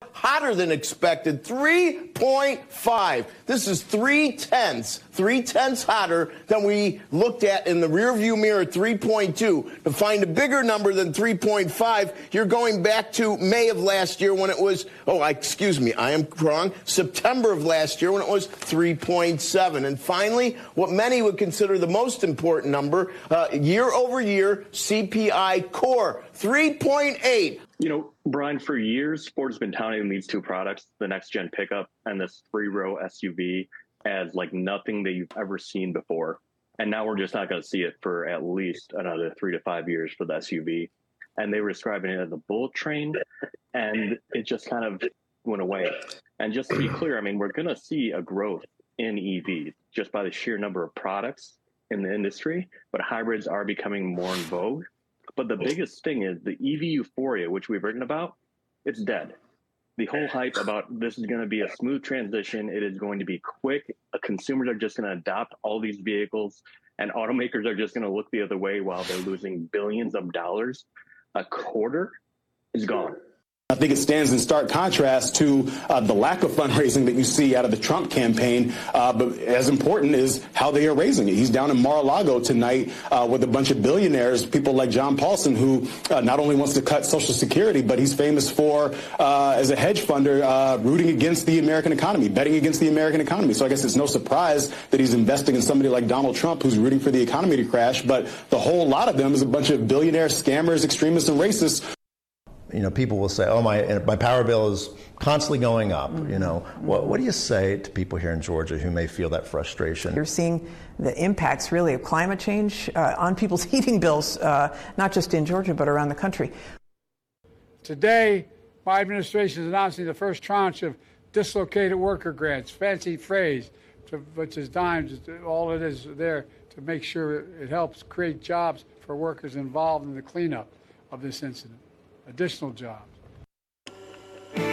Hotter than expected, 3.5. This is 3/10 hotter than we looked at in the rearview mirror, 3.2. To find a bigger number than 3.5, you're going back to May of last year when it was, I am wrong, September of last year when it was 3.7. And finally, what many would consider the most important number, year over year, CPI core, 3.8. You know, Brian, for years, Ford's been touting these two products, the next-gen pickup and this three-row SUV, as like nothing that you've ever seen before. And now we're just not going to see it for at least another 3 to 5 years for the SUV. And they were describing it as a bullet train, and it just kind of went away. And just to be clear, I mean, we're going to see a growth in EVs just by the sheer number of products in the industry, but hybrids are becoming more in vogue. But the biggest thing is the EV euphoria, which we've written about, it's dead. The whole hype about this is going to be a smooth transition. It is going to be quick. Consumers are just going to adopt all these vehicles, and automakers are just going to look the other way while they're losing billions of dollars. A quarter is gone. I think it stands in stark contrast to the lack of fundraising that you see out of the Trump campaign. But as important is how they are raising it. He's down in Mar-a-Lago tonight with a bunch of billionaires, people like John Paulson, who not only wants to cut Social Security, but he's famous for, as a hedge funder, rooting against the American economy, betting against the American economy. So I guess it's no surprise that he's investing in somebody like Donald Trump, who's rooting for the economy to crash. But the whole lot of them is a bunch of billionaire scammers, extremists, and racists. You know, people will say, oh, my power bill is constantly going up. You know, what do you say to people here in Georgia who may feel that frustration? You're seeing the impacts, really, of climate change on people's heating bills, not just in Georgia, but around the country. Today, my administration is announcing the first tranche of dislocated worker grants, fancy phrase, which is dimes. All it is there to make sure it helps create jobs for workers involved in the cleanup of this incident. Additional jobs. More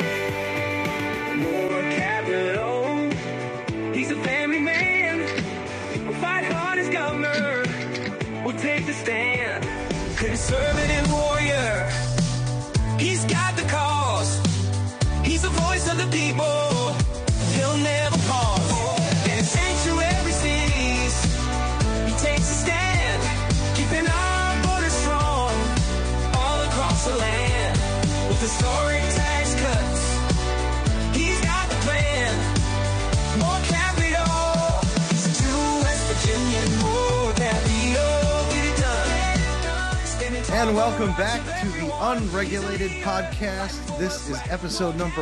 capital. He's a family man. We'll fight hard as governor. We'll take the stand. Conservative warrior. He's got the cause. He's the voice of the people. He'll never pause. And sanctuary cities. He takes a stand. Keeping our border strong. Across the land with historic tax cuts. He's got the plan. More capital. To West Virginia, more capital. Get it done. And welcome back to the Unregulated Podcast. This is episode number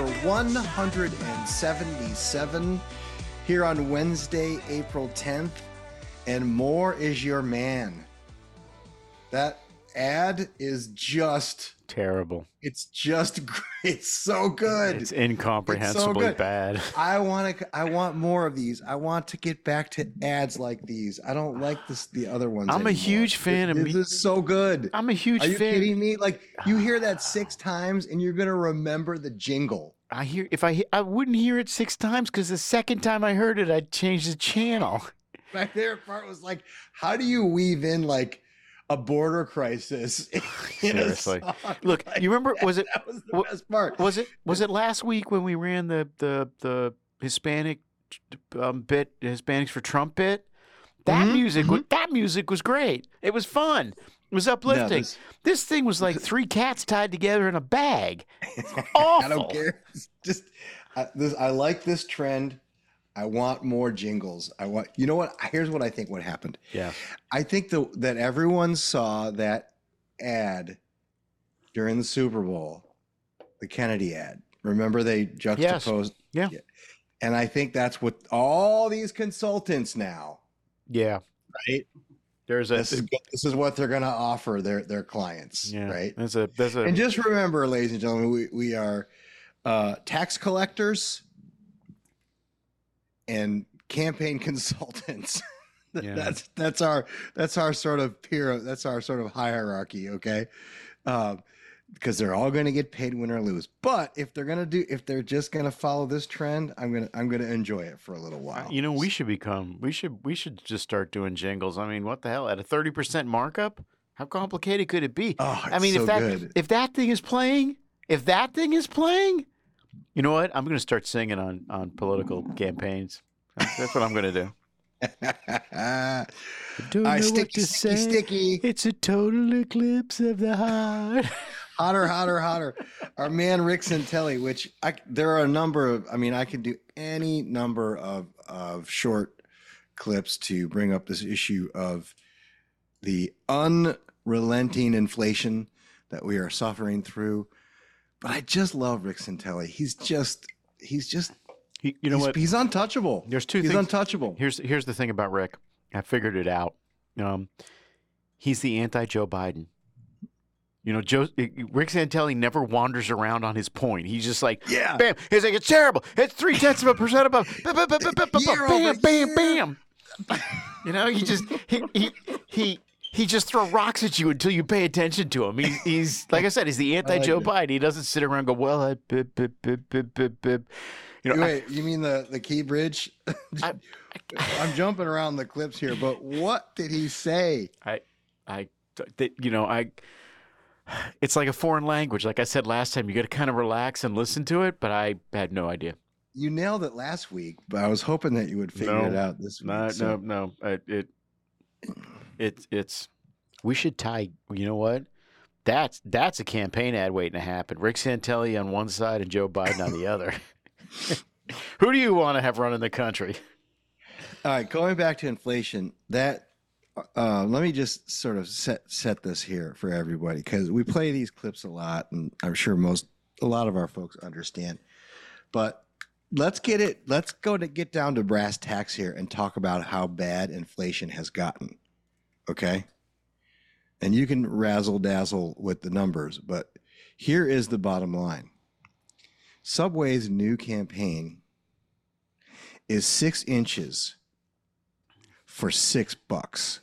177 here on Wednesday, April 10th. And more is your man. That ad is just terrible. It's just great. It's so good. It's incomprehensibly bad. I want more of these. I want to get back to ads like these. I don't like the other ones. I'm a huge fan of this is so good. I'm a huge fan. Are you kidding me? Like, you hear that 6 times and you're gonna remember the jingle. I wouldn't hear it 6 times because the second time I heard it, I'd change the channel. My favorite part was like, how do you weave in like a border crisis? Seriously. Look, you remember, was it, that was the best part. Was it last week when we ran the Hispanic bit, Hispanics for Trump bit? That music was great. It was fun. It was uplifting. No, this thing was like 3 cats tied together in a bag. It's awful. I don't care. It's just I like this trend. I want more jingles. You know what? Here's what I think what happened. Yeah. I think that everyone saw that ad during the Super Bowl, the Kennedy ad. Remember they juxtaposed? Yes. Yeah. And I think that's what all these consultants now. Yeah. Right. This is what they're going to offer their clients. Yeah. Right. And just remember, ladies and gentlemen, we are tax collectors and campaign consultants. Yeah. That's our sort of that's our sort of hierarchy, okay? Because they're all going to get paid win or lose. But if they're just going to follow this trend, I'm going to enjoy it for a little while. You know, we should just start doing jingles. I mean, what the hell? At a 30% markup? How complicated could it be? Oh, I mean, so good. if that thing is playing, You know what? I'm going to start singing on political campaigns. That's what I'm going to do. Don't know what to say. Sticky. It's a total eclipse of the heart. Hotter. Our man Rick Santelli, which there are a number of, I could do any number of short clips to bring up this issue of the unrelenting inflation that we are suffering through. But I just love Rick Santelli. He's untouchable. There's two things. He's untouchable. Here's the thing about Rick. I figured it out. He's the anti-Joe Biden. Rick Santelli never wanders around on his point. He's just like, bam. He's like, it's terrible. It's 0.3% above. Bam, bam. He just throw rocks at you until you pay attention to him. He's like I said, he's the anti-Joe Biden. He doesn't sit around and go, well, bip, bip, bip, bip, bip, bip. Wait, you mean the key bridge? I'm jumping around the clips here, but what did he say? It's like a foreign language. Like I said last time, you got to kind of relax and listen to it, but I had no idea. You nailed it last week, but I was hoping that you would figure it out this week. No. It's we should tie. You know what? That's a campaign ad waiting to happen. Rick Santelli on one side and Joe Biden on the other. Who do you want to have running the country? All right, going back to inflation, let me just sort of set this here for everybody, because we play these clips a lot, and I'm sure a lot of our folks understand. But let's get down to brass tacks here and talk about how bad inflation has gotten. Okay? And you can razzle dazzle with the numbers, but here is the bottom line. Subway's new campaign is 6 inches for $6.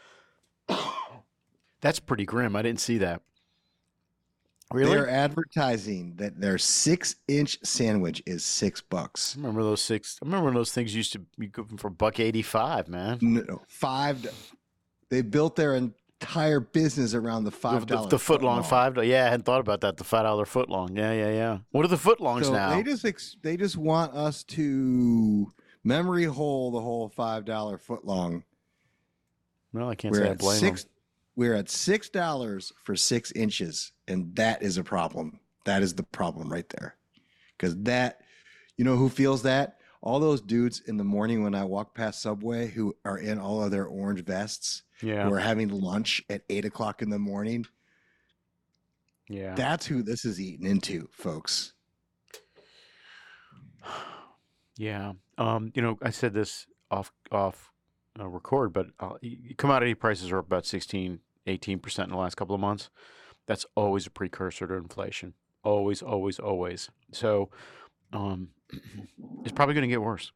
That's pretty grim. I didn't see that. Really? They're advertising that their 6-inch sandwich is $6. I remember those things used to be going for $1.85, man. No, $5. They built their entire business around the $5. The footlong $5. Yeah, I hadn't thought about that. The $5 footlong. Yeah. What are the footlongs now? They just want us to memory hole the whole $5 footlong. Well, I can't say I blame them. We're at $6 for 6 inches, and that is a problem. That is the problem right there. Because who feels that? All those dudes in the morning when I walk past Subway who are in all of their orange vests, who are having lunch at 8 o'clock in the morning. Yeah. That's who this is eating into, folks. Yeah. I said this off record, but commodity prices are up about 18% in the last couple of months. That's always a precursor to inflation. Always, always, always. So it's probably going to get worse.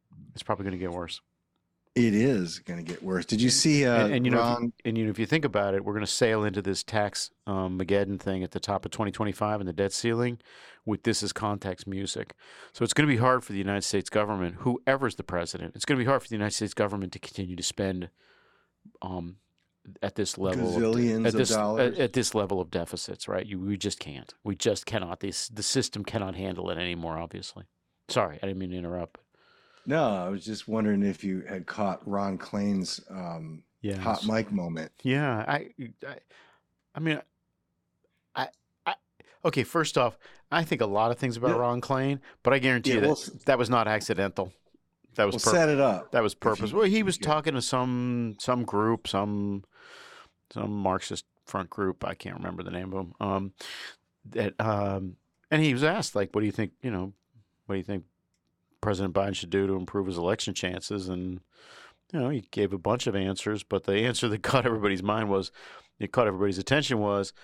It is going to get worse. Did you see if you think about it, we're going to sail into this tax Mageddon thing at the top of 2025 and the debt ceiling with this as context music. So it's going to be hard for the United States government, whoever's the president, it's going to be hard for the United States government to continue to spend at this level of dollars. At this level of deficits, right? We just can't. We just cannot. The system cannot handle it anymore, obviously. Sorry, I didn't mean to interrupt. No, I was just wondering if you had caught Ron Klain's hot mic moment. Yeah, okay, first off, I think a lot of things about Ron Klain, but I guarantee you that was not accidental. That was set it up. That was purpose. Well, he was talking to some group, some Marxist front group. I can't remember the name of them. And he was asked, like, what do you think President Biden should do to improve his election chances? And he gave a bunch of answers, but the answer that caught everybody's attention was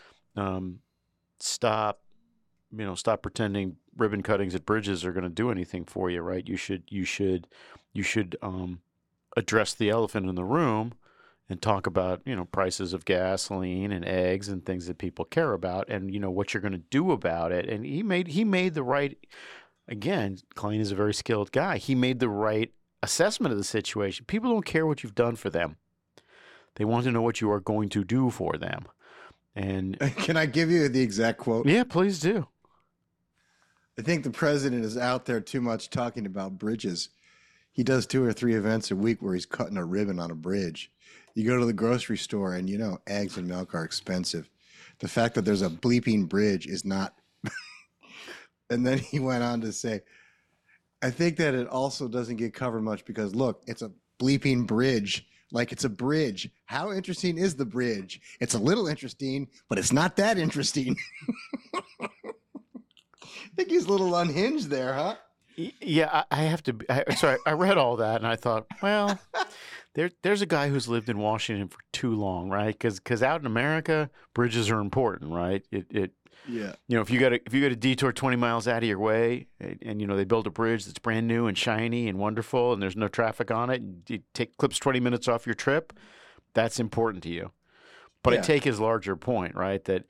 stop pretending ribbon cuttings at bridges are going to do anything for you, right? You should address the elephant in the room and talk about prices of gasoline and eggs and things that people care about, and what you're going to do about it. And he made the right. Again, Klain is a very skilled guy. He made the right assessment of the situation. People don't care what you've done for them. They want to know what you are going to do for them. And can I give you the exact quote? Yeah, please do. I think the president is out there too much talking about bridges. He does 2 or 3 events a week where he's cutting a ribbon on a bridge. You go to the grocery store and, eggs and milk are expensive. The fact that there's a bleeping bridge is not. And then he went on to say, I think that it also doesn't get covered much because, look, it's a bleeping bridge. Like it's a bridge. How interesting is the bridge? It's a little interesting, but it's not that interesting. I think he's a little unhinged there, huh? Yeah, I have to. I read all that and I thought, well, there's a guy who's lived in Washington for too long, right? Because out in America, bridges are important, right? Yeah. If you got to detour 20 miles out of your way, and they build a bridge that's brand new and shiny and wonderful, and there's no traffic on it, and it clips 20 minutes off your trip, that's important to you. But I take his larger point, right? That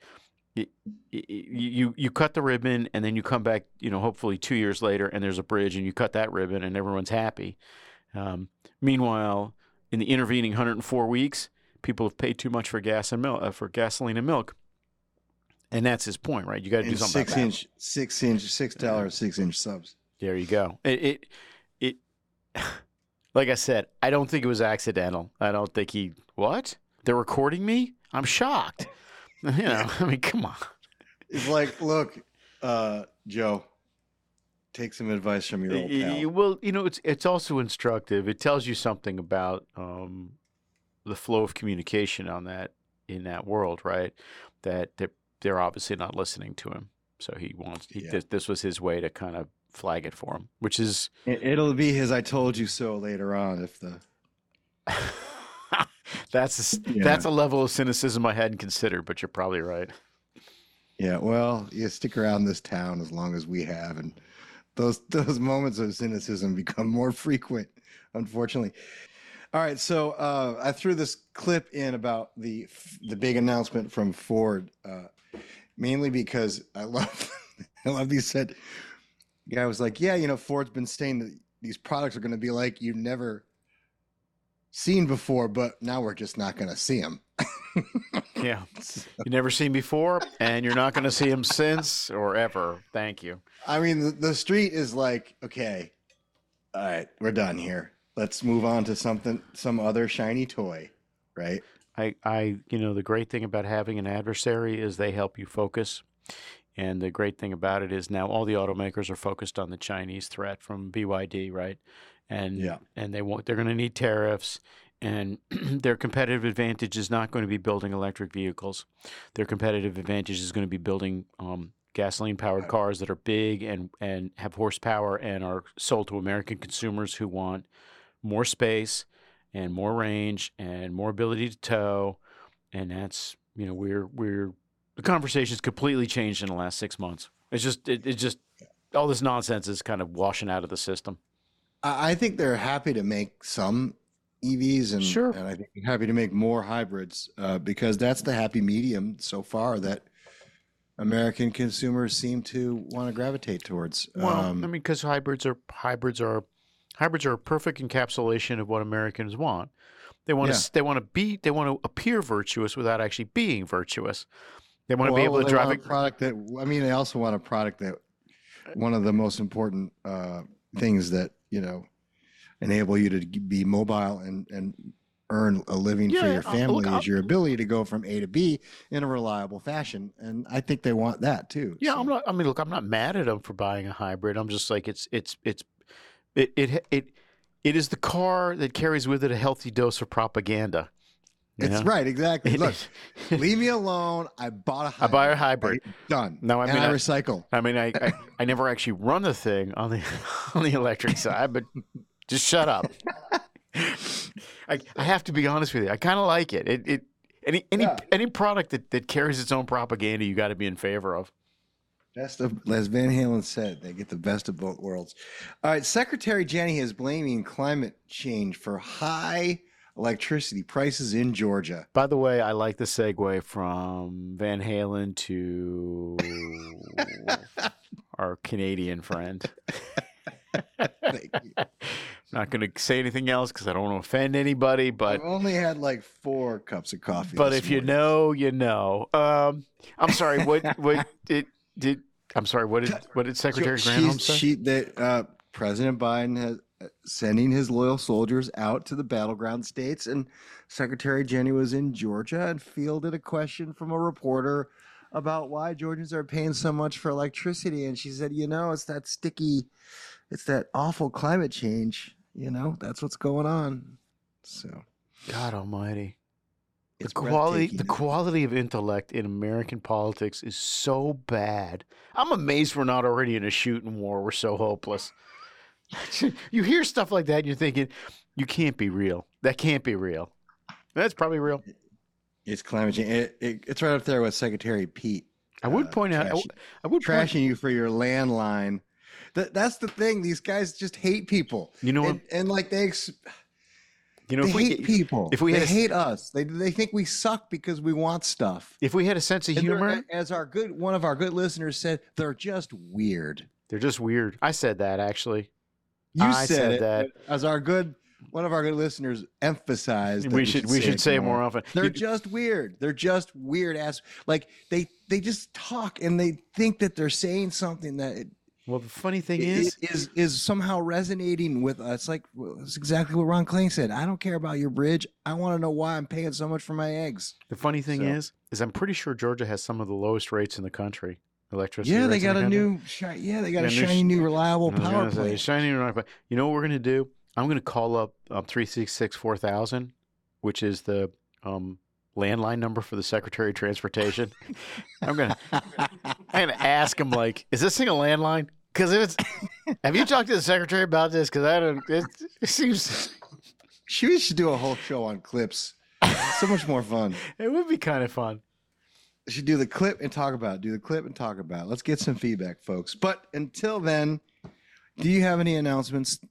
you cut the ribbon and then you come back, hopefully 2 years later and there's a bridge and you cut that ribbon and everyone's happy. Meanwhile, in the intervening 104 weeks, people have paid too much for gas and milk, for gasoline and milk. And that's his point, right? You got to do something about that. $6 subs. There you go. It like I said, I don't think it was accidental. I don't think what? They're recording me? I'm shocked. I mean, come on. It's like, look, Joe, take some advice from your old pal. Well, it's also instructive. It tells you something about the flow of communication in that world, right? That they're obviously not listening to him. So this was his way to kind of flag it for him, which is it'll be his "I told you so" later on if the. That's a level of cynicism I hadn't considered, but you're probably right. Yeah, well, you stick around this town as long as we have, and those moments of cynicism become more frequent, unfortunately. All right, so I threw this clip in about the big announcement from Ford, mainly because I love he said, the guy was like, yeah, Ford's been saying that these products are going to be like you've never seen before, but now we're just not going to see them. Yeah, you've never seen before, and you're not going to see them since or ever. Thank you. I mean, the street is like, okay, all right, we're done here. Let's move on to some other shiny toy, right? The great thing about having an adversary is they help you focus. And the great thing about it is now all the automakers are focused on the Chinese threat from BYD, right? And they're going to need tariffs, and their competitive advantage is not going to be building electric vehicles. Their competitive advantage is going to be building gasoline-powered cars that are big and have horsepower and are sold to American consumers who want more space and more range and more ability to tow. And that's the conversation's completely changed in the last 6 months. It's just all this nonsense is kind of washing out of the system. I think they're happy to make some EVs and I think they're happy to make more hybrids because that's the happy medium so far that American consumers seem to want to gravitate towards. Well, because hybrids are a perfect encapsulation of what Americans want. They want to appear virtuous without actually being virtuous. They want to be able to drive a product that. I mean, they also want a product that one of the most important things that enable you to be mobile and earn a living for your family is your ability to go from A to B in a reliable fashion, and I think they want that too. Yeah, so. I'm not mad at them for buying a hybrid. I'm just like it is the car that carries with it a healthy dose of propaganda. It's right, exactly. Look, leave me alone. I bought a hybrid. I buy a hybrid. Done. No, I recycle. I never actually run the thing on the electric side, but just shut up. I have to be honest with you. I kind of like it. Any product that carries its own propaganda, you got to be in favor of. As Van Halen said, they get the best of both worlds. All right, Secretary Jenny is blaming climate change for high electricity prices in Georgia. By the way, I like the segue from Van Halen to our Canadian friend. Thank you. Not going to say anything else because I don't want to offend anybody. But I've only had like 4 cups of coffee. But if morning. You know. I'm sorry. What did I'm sorry. What did Secretary Granholm say? President Biden has sending his loyal soldiers out to the battleground states, and Secretary Jenny was in Georgia and fielded a question from a reporter about why Georgians are paying so much for electricity, and she said, it's that sticky, it's that awful climate change. That's what's going on. So, God Almighty. The quality of intellect in American politics is so bad. I'm amazed we're not already in a shooting war. We're so hopeless. You hear stuff like that and you're thinking, you can't be real. That can't be real. That's probably real. It's climate change. It's right up there with Secretary Pete. I would point out. Trashing you for your landline. That's the thing. These guys just hate people. You know what? And like they if we hate people. If we they hate us. They think we suck because we want stuff. If we had a sense of humor, as one of our good listeners said, they're just weird. They're just weird. I said that actually. I said that. As one of our good listeners emphasized. We should say it more often. They're just weird. They're just weird ass. Like they just talk and they think that they're saying something that. Well, the funny thing is somehow resonating with us. Like it's exactly what Ron Klain said. I don't care about your bridge. I want to know why I'm paying so much for my eggs. The funny thing is I'm pretty sure Georgia has some of the lowest rates in the country. Electricity. Yeah, they got a shiny new reliable power plant. Shiny reliable. You know what we're gonna do? I'm gonna call up 366-4000, which is the landline number for the Secretary of Transportation. I'm gonna ask him is this thing a landline? Because if it's, have you talked to the Secretary about this? Because I don't. It seems. We should do a whole show on clips. So much more fun. It would be kind of fun. Should do the clip and talk about it. Let's get some feedback, folks. But until then, do you have any announcements?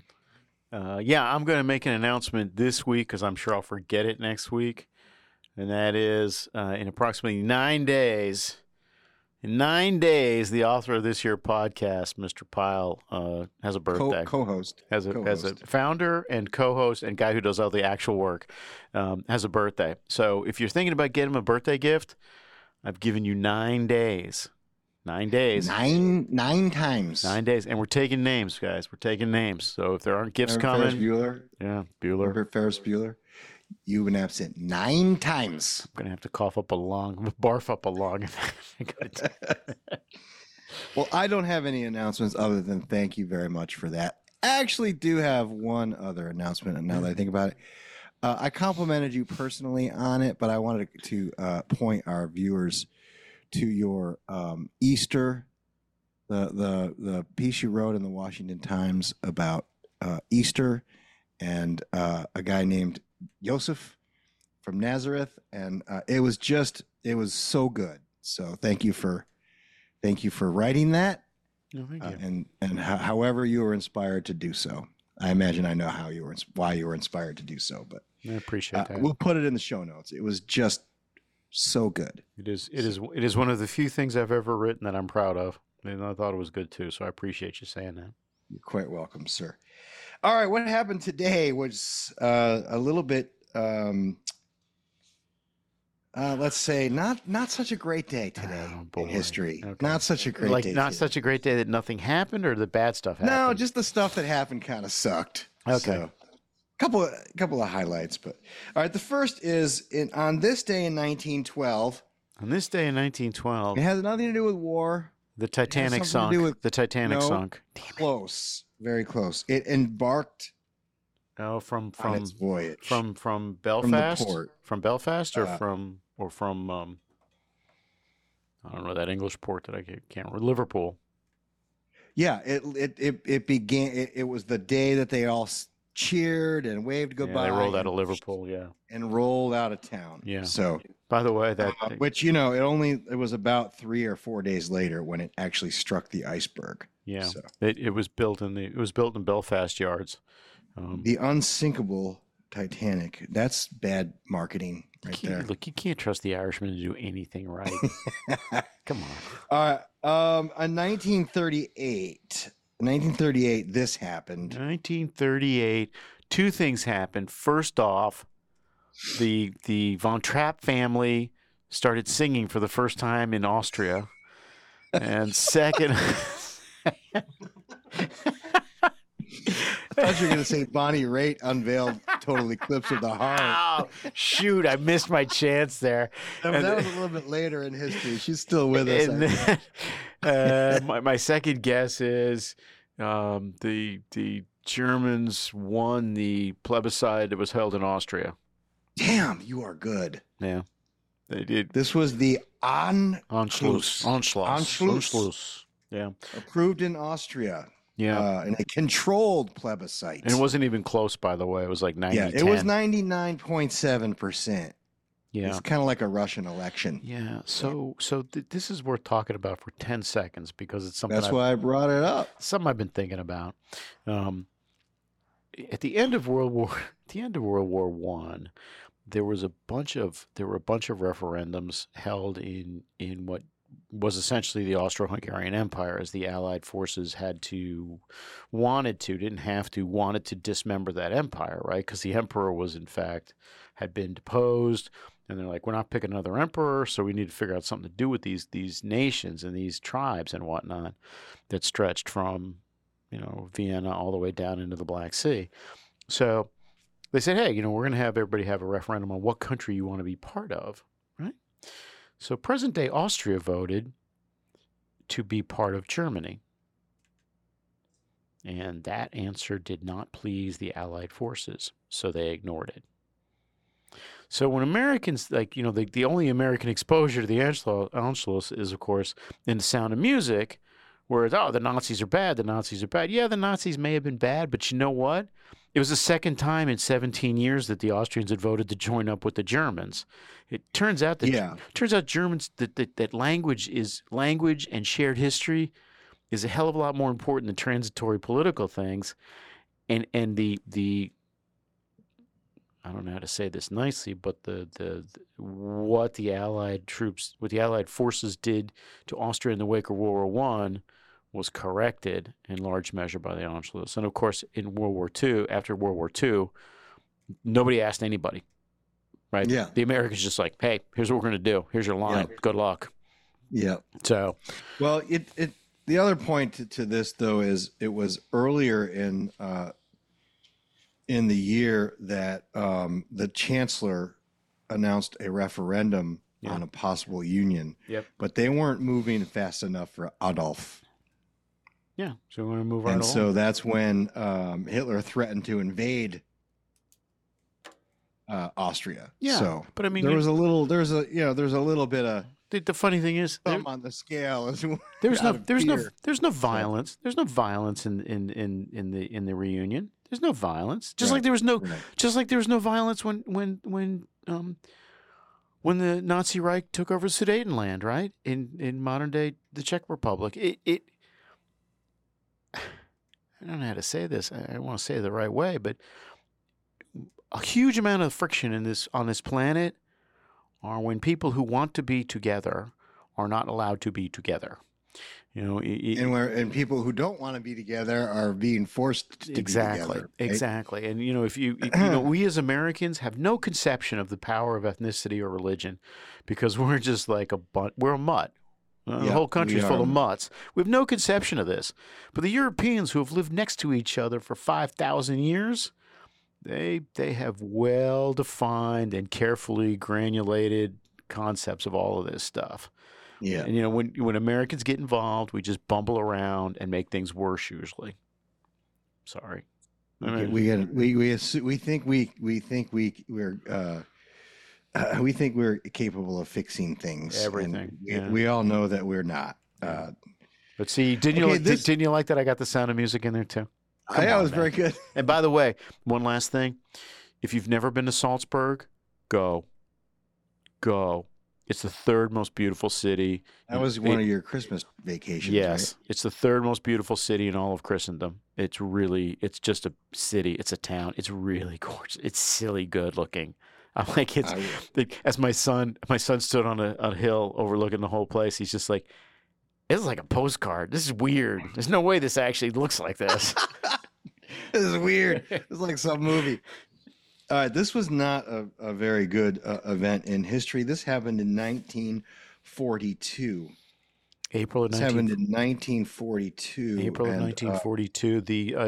Yeah, I'm going to make an announcement this week because I'm sure I'll forget it next week. And that is in approximately 9 days. In 9 days, the author of this year's podcast, Mr. Pyle, has a birthday. Co-host. Has a founder and co-host and guy who does all the actual work, has a birthday. So if you're thinking about getting him a birthday gift, I've given you 9 days. 9 days. Nine times. 9 days. And we're taking names, guys. We're taking names. So if there aren't gifts coming. Ferris Bueller. Yeah, Bueller. Remember Ferris Bueller? You've been absent 9 times. I'm going to have to barf up a lung. Well, I don't have any announcements other than thank you very much for that. I actually do have one other announcement now that I think about it. I complimented you personally on it, but I wanted to point our viewers to your Easter, the piece you wrote in the Washington Times about Easter and a guy named Joseph from Nazareth, and it was so good. So thank you for writing that. No, thank you. And however you were inspired to do so. I imagine I know why you were inspired to do so, but I appreciate that. We'll put it in the show notes. It was just so good. It is one of the few things I've ever written that I'm proud of, and I thought it was good too. So I appreciate you saying that. You're quite welcome, sir. All right, what happened today was a little bit, let's say, not such a great day today in history. Okay. Not such a great day. Not such a great day that nothing happened, or the bad stuff happened. No, just the stuff that happened kind of sucked. Okay, so, couple of highlights, but all right. The first is on this day in 1912. On this day in 1912, it has nothing to do with war. The Titanic sunk. The Titanic sunk. Close. Very close. It embarked from its voyage. From Belfast? From the port. From Belfast or from I don't know, that English port that I can't remember. Liverpool. Yeah, it began it was the day that they all cheered and waved goodbye. Yeah, they rolled out of Liverpool, and rolled out of town. Yeah. So, by the way, that which it was about 3 or 4 days later when it actually struck the iceberg. Yeah. So. It was built in Belfast yards. The unsinkable Titanic. That's bad marketing there. Look, you can't trust the Irishman to do anything right. Come on. All right. In 1938, this happened. 1938, two things happened. First off, the Von Trapp family started singing for the first time in Austria. And second, I thought you were going to say Bonnie Raitt unveiled Total Eclipse of the Heart. oh, shoot, I missed my chance there. That was a little bit later in history. She's still with us. And then, my second guess is the Germans won the plebiscite that was held in Austria. Damn, you are good. Yeah, they did. This was the Anschluss. Anschluss. Yeah. Approved in Austria. Yeah. In a controlled plebiscite. And it wasn't even close, by the way. It was like 90. Yeah, it was 99.7%. Yeah. It's kind of like a Russian election. Yeah. So this is worth talking about for 10 seconds because it's something. That's why I brought it up. Something I've been thinking about. At the end of World War I, there were a bunch of referendums held in what was essentially the Austro-Hungarian Empire, as the Allied forces wanted to dismember that empire, right? Because the emperor was, in fact, had been deposed, and they're like, we're not picking another emperor, so we need to figure out something to do with these nations and these tribes and whatnot that stretched from, Vienna all the way down into the Black Sea. So they said, hey, we're going to have everybody have a referendum on what country you want to be part of, right? So present-day Austria voted to be part of Germany. And that answer did not please the Allied forces, so they ignored it. So when Americans, the only American exposure to the Anschluss is, of course, in The Sound of Music, where it's, the Nazis are bad, Yeah, the Nazis may have been bad, but you know what? It was the second time in 17 years that the Austrians had voted to join up with the Germans. It turns out that Germans that language and shared history is a hell of a lot more important than transitory political things, and the I don't know how to say this nicely, but what the Allied forces did to Austria in the wake of World War I was corrected in large measure by the Anschluss. And of course, in after World War II, nobody asked anybody, right? Yeah. The Americans just like, hey, here's what we're going to do. Here's your line. Yeah. Good luck. Yeah. So, well, the other point to this though is it was earlier in the year that the chancellor announced a referendum on a possible union. Yep. But they weren't moving fast enough for Adolf. Yeah, so we want to move right along. And so that's when Hitler threatened to invade Austria. Yeah, so, but I mean, there's a little bit of the funny thing is, thumb on the scale. There's no violence. There's no violence in the reunion. There's no violence. Just like there was no violence when the Nazi Reich took over Sudetenland, right? In modern day the Czech Republic. I don't know how to say this. I want to say it the right way, but a huge amount of friction on this planet are when people who want to be together are not allowed to be together. And people who don't want to be together are being forced to be together. Right? Exactly. And if we as Americans have no conception of the power of ethnicity or religion, because we're just like we're a mutt. The whole country is full of mutts. We have no conception of this. But the Europeans who have lived next to each other for 5,000 years, they have well-defined and carefully granulated concepts of all of this stuff. Yeah. And when Americans get involved, we just bumble around and make things worse usually. Sorry. We think we're capable of fixing things. Everything. We all know that we're not. But see, didn't you like that I got The Sound of Music in there too? That was very good. And by the way, one last thing. If you've never been to Salzburg, go. It's the third most beautiful city. That was one of your Christmas vacations, yes. Right? It's the third most beautiful city in all of Christendom. It's just a city. It's a town. It's really gorgeous. It's silly good looking. I'm like, as my son stood on a hill overlooking the whole place. He's just like, this is like a postcard. This is weird. There's no way this actually looks like this. This is weird. It's like some movie. All right, this was not a very good event in history. This happened in 1942. April of This happened in 1942. April of and, 1942.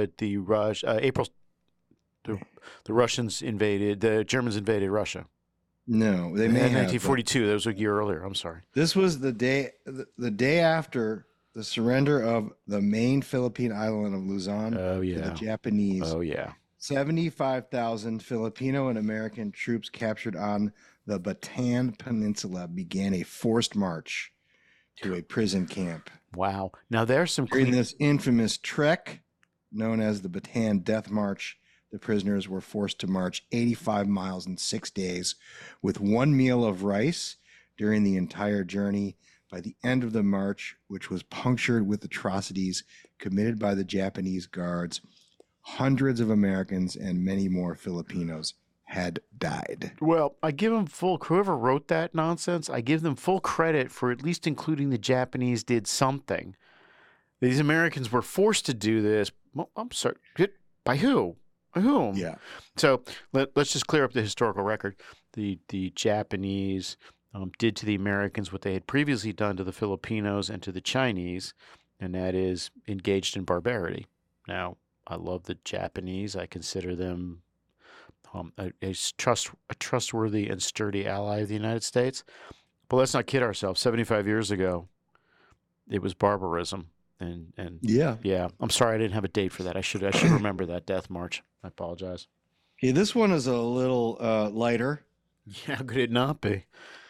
The Russians invaded. The Germans invaded Russia. No, they In may have. 1942. That was a year earlier. I'm sorry. This was the day after the surrender of the main Philippine island of Luzon to the Japanese. Oh, yeah. 75,000 Filipino and American troops captured on the Bataan Peninsula began a forced march to a prison camp. Wow. Now, there's some... During this infamous trek, known as the Bataan Death March, the prisoners were forced to march 85 miles in 6 days with one meal of rice during the entire journey. By the end of the march, which was punctured with atrocities committed by the Japanese guards, hundreds of Americans and many more Filipinos had died. Well, I give them whoever wrote that nonsense, I give them full credit for at least including the Japanese did something. These Americans were forced to do this. Well, I'm sorry. By who? By whom? Yeah. So let's just clear up the historical record. The Japanese did to the Americans what they had previously done to the Filipinos and to the Chinese, and that is engaged in barbarity. Now, I love the Japanese. I consider them a trustworthy and sturdy ally of the United States. But let's not kid ourselves. 75 years ago, it was barbarism. And yeah, I'm sorry I didn't have a date for that. I should remember that death march. I apologize. Okay, this one is a little lighter. Yeah, how could it not be?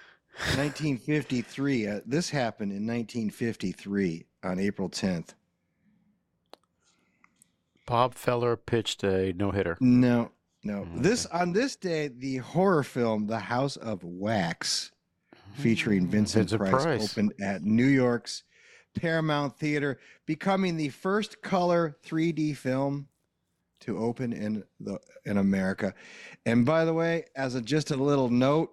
1953. This happened in 1953 on April 10th. Bob Feller pitched a no-hitter. No. Okay. On this day, the horror film The House of Wax, featuring Vincent Price, opened at New York's Paramount Theater, becoming the first color 3D film to open in America. And by the way, as just a little note,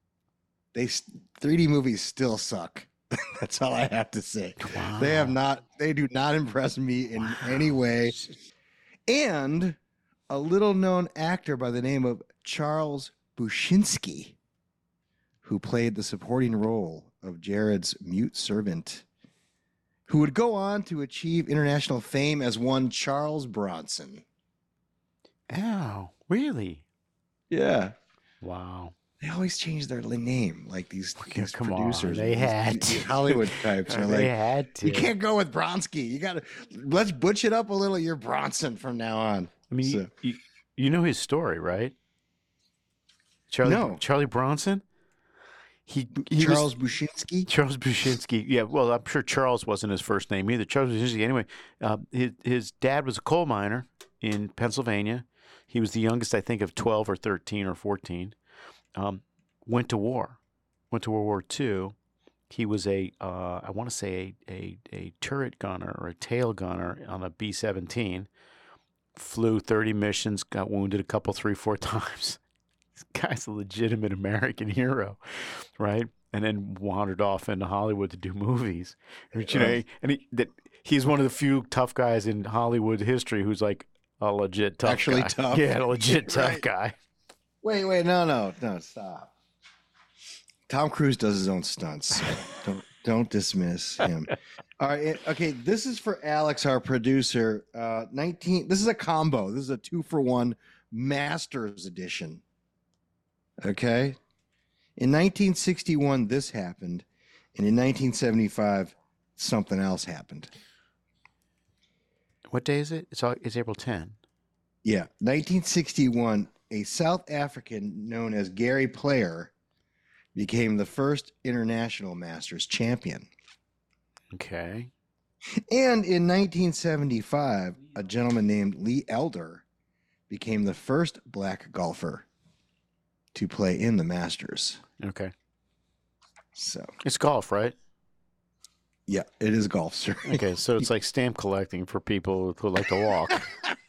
3D movies still suck. That's all I have to say. Wow. They do not impress me in any way. And a little known actor by the name of Charles Bushinsky, who played the supporting role of Jared's mute servant, who would go on to achieve international fame as one Charles Bronson. Oh, really? Yeah. Wow. They always change their name, like these Come producers. on, they had these Hollywood types are they like, had to. You can't go with Bronsky. Let's butch it up a little. You're Bronson from now on. I mean, So- you know his story, right? Charlie Bronson. Charles Bushinsky. Charles Bushinsky. Yeah, well, I'm sure Charles wasn't his first name either. Charles Bushinsky. Anyway, his dad was a coal miner in Pennsylvania. He was the youngest, I think, of 12 or 13 or 14. Went to war. Went to World War II. He was I want to say a turret gunner or a tail gunner on a B-17. Flew 30 missions, got wounded a couple, 3-4 times. This guy's a legitimate American hero, right? And then wandered off into Hollywood to do movies. He's one of the few tough guys in Hollywood history who's like a legit tough Actually guy. tough. Yeah, a legit tough Right. guy. Wait, no, stop. Tom Cruise does his own stunts. So don't dismiss him. All right, okay. This is for Alex, our producer. This is a combo. This is a 2-for-1 Masters edition. Okay. In 1961, this happened, and in 1975, something else happened. What day is it? It's April 10. Yeah, 1961. A South African known as Gary Player became the first international Masters champion. Okay. And in 1975, a gentleman named Lee Elder became the first black golfer to play in the Masters. Okay. So, It's golf, right? yeah, it is golf, sir. Okay, so it's like stamp collecting for people who like to walk.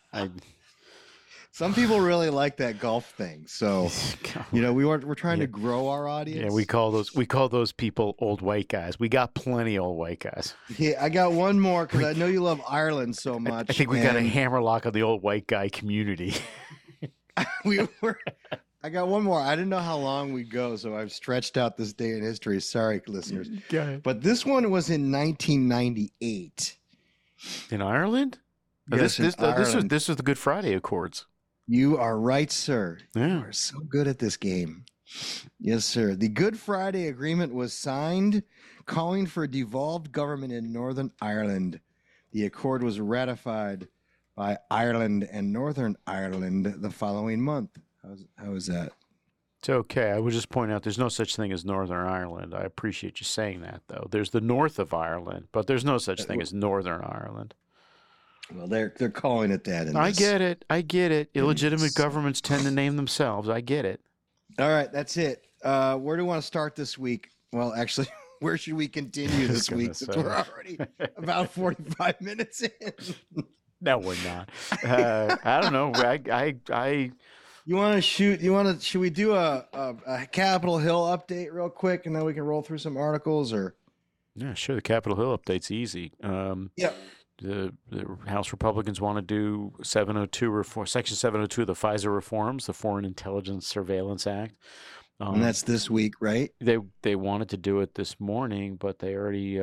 Some people really like that golf thing. So, we're trying to grow our audience. Yeah, we call those people old white guys. We got plenty of old white guys. Yeah, I got one more because I know you love Ireland so much. I think we got a hammerlock of the old white guy community. I I got one more. I didn't know how long we'd go, so I've stretched out this day in history. Sorry, listeners. Go ahead. But this one was in 1998. In Ireland? Yes, this in Ireland. was the Good Friday Accords. You are right, sir. Yeah. You are so good at this game. Yes, sir. The Good Friday Agreement was signed, calling for a devolved government in Northern Ireland. The accord was ratified by Ireland and Northern Ireland the following month. How is that? It's okay. I would just point out there's no such thing as Northern Ireland. I appreciate you saying that, though. There's the north of Ireland, but there's no such thing as Northern Ireland. Well, they're calling it that. I get it. I get it. Illegitimate governments tend to name themselves. I get it. All right, that's it. Where do we want to start this week? Well, actually, where should we continue this week? Since we're already about 45 minutes in. No, we're not. I don't know. I You want to shoot? Should we do a Capitol Hill update real quick, and then we can roll through some articles? Or yeah, sure. The Capitol Hill update's easy. Yeah. The House Republicans want to do 702 reform, Section 702 of the FISA reforms, the Foreign Intelligence Surveillance Act. And that's this week, right? They wanted to do it this morning, but they already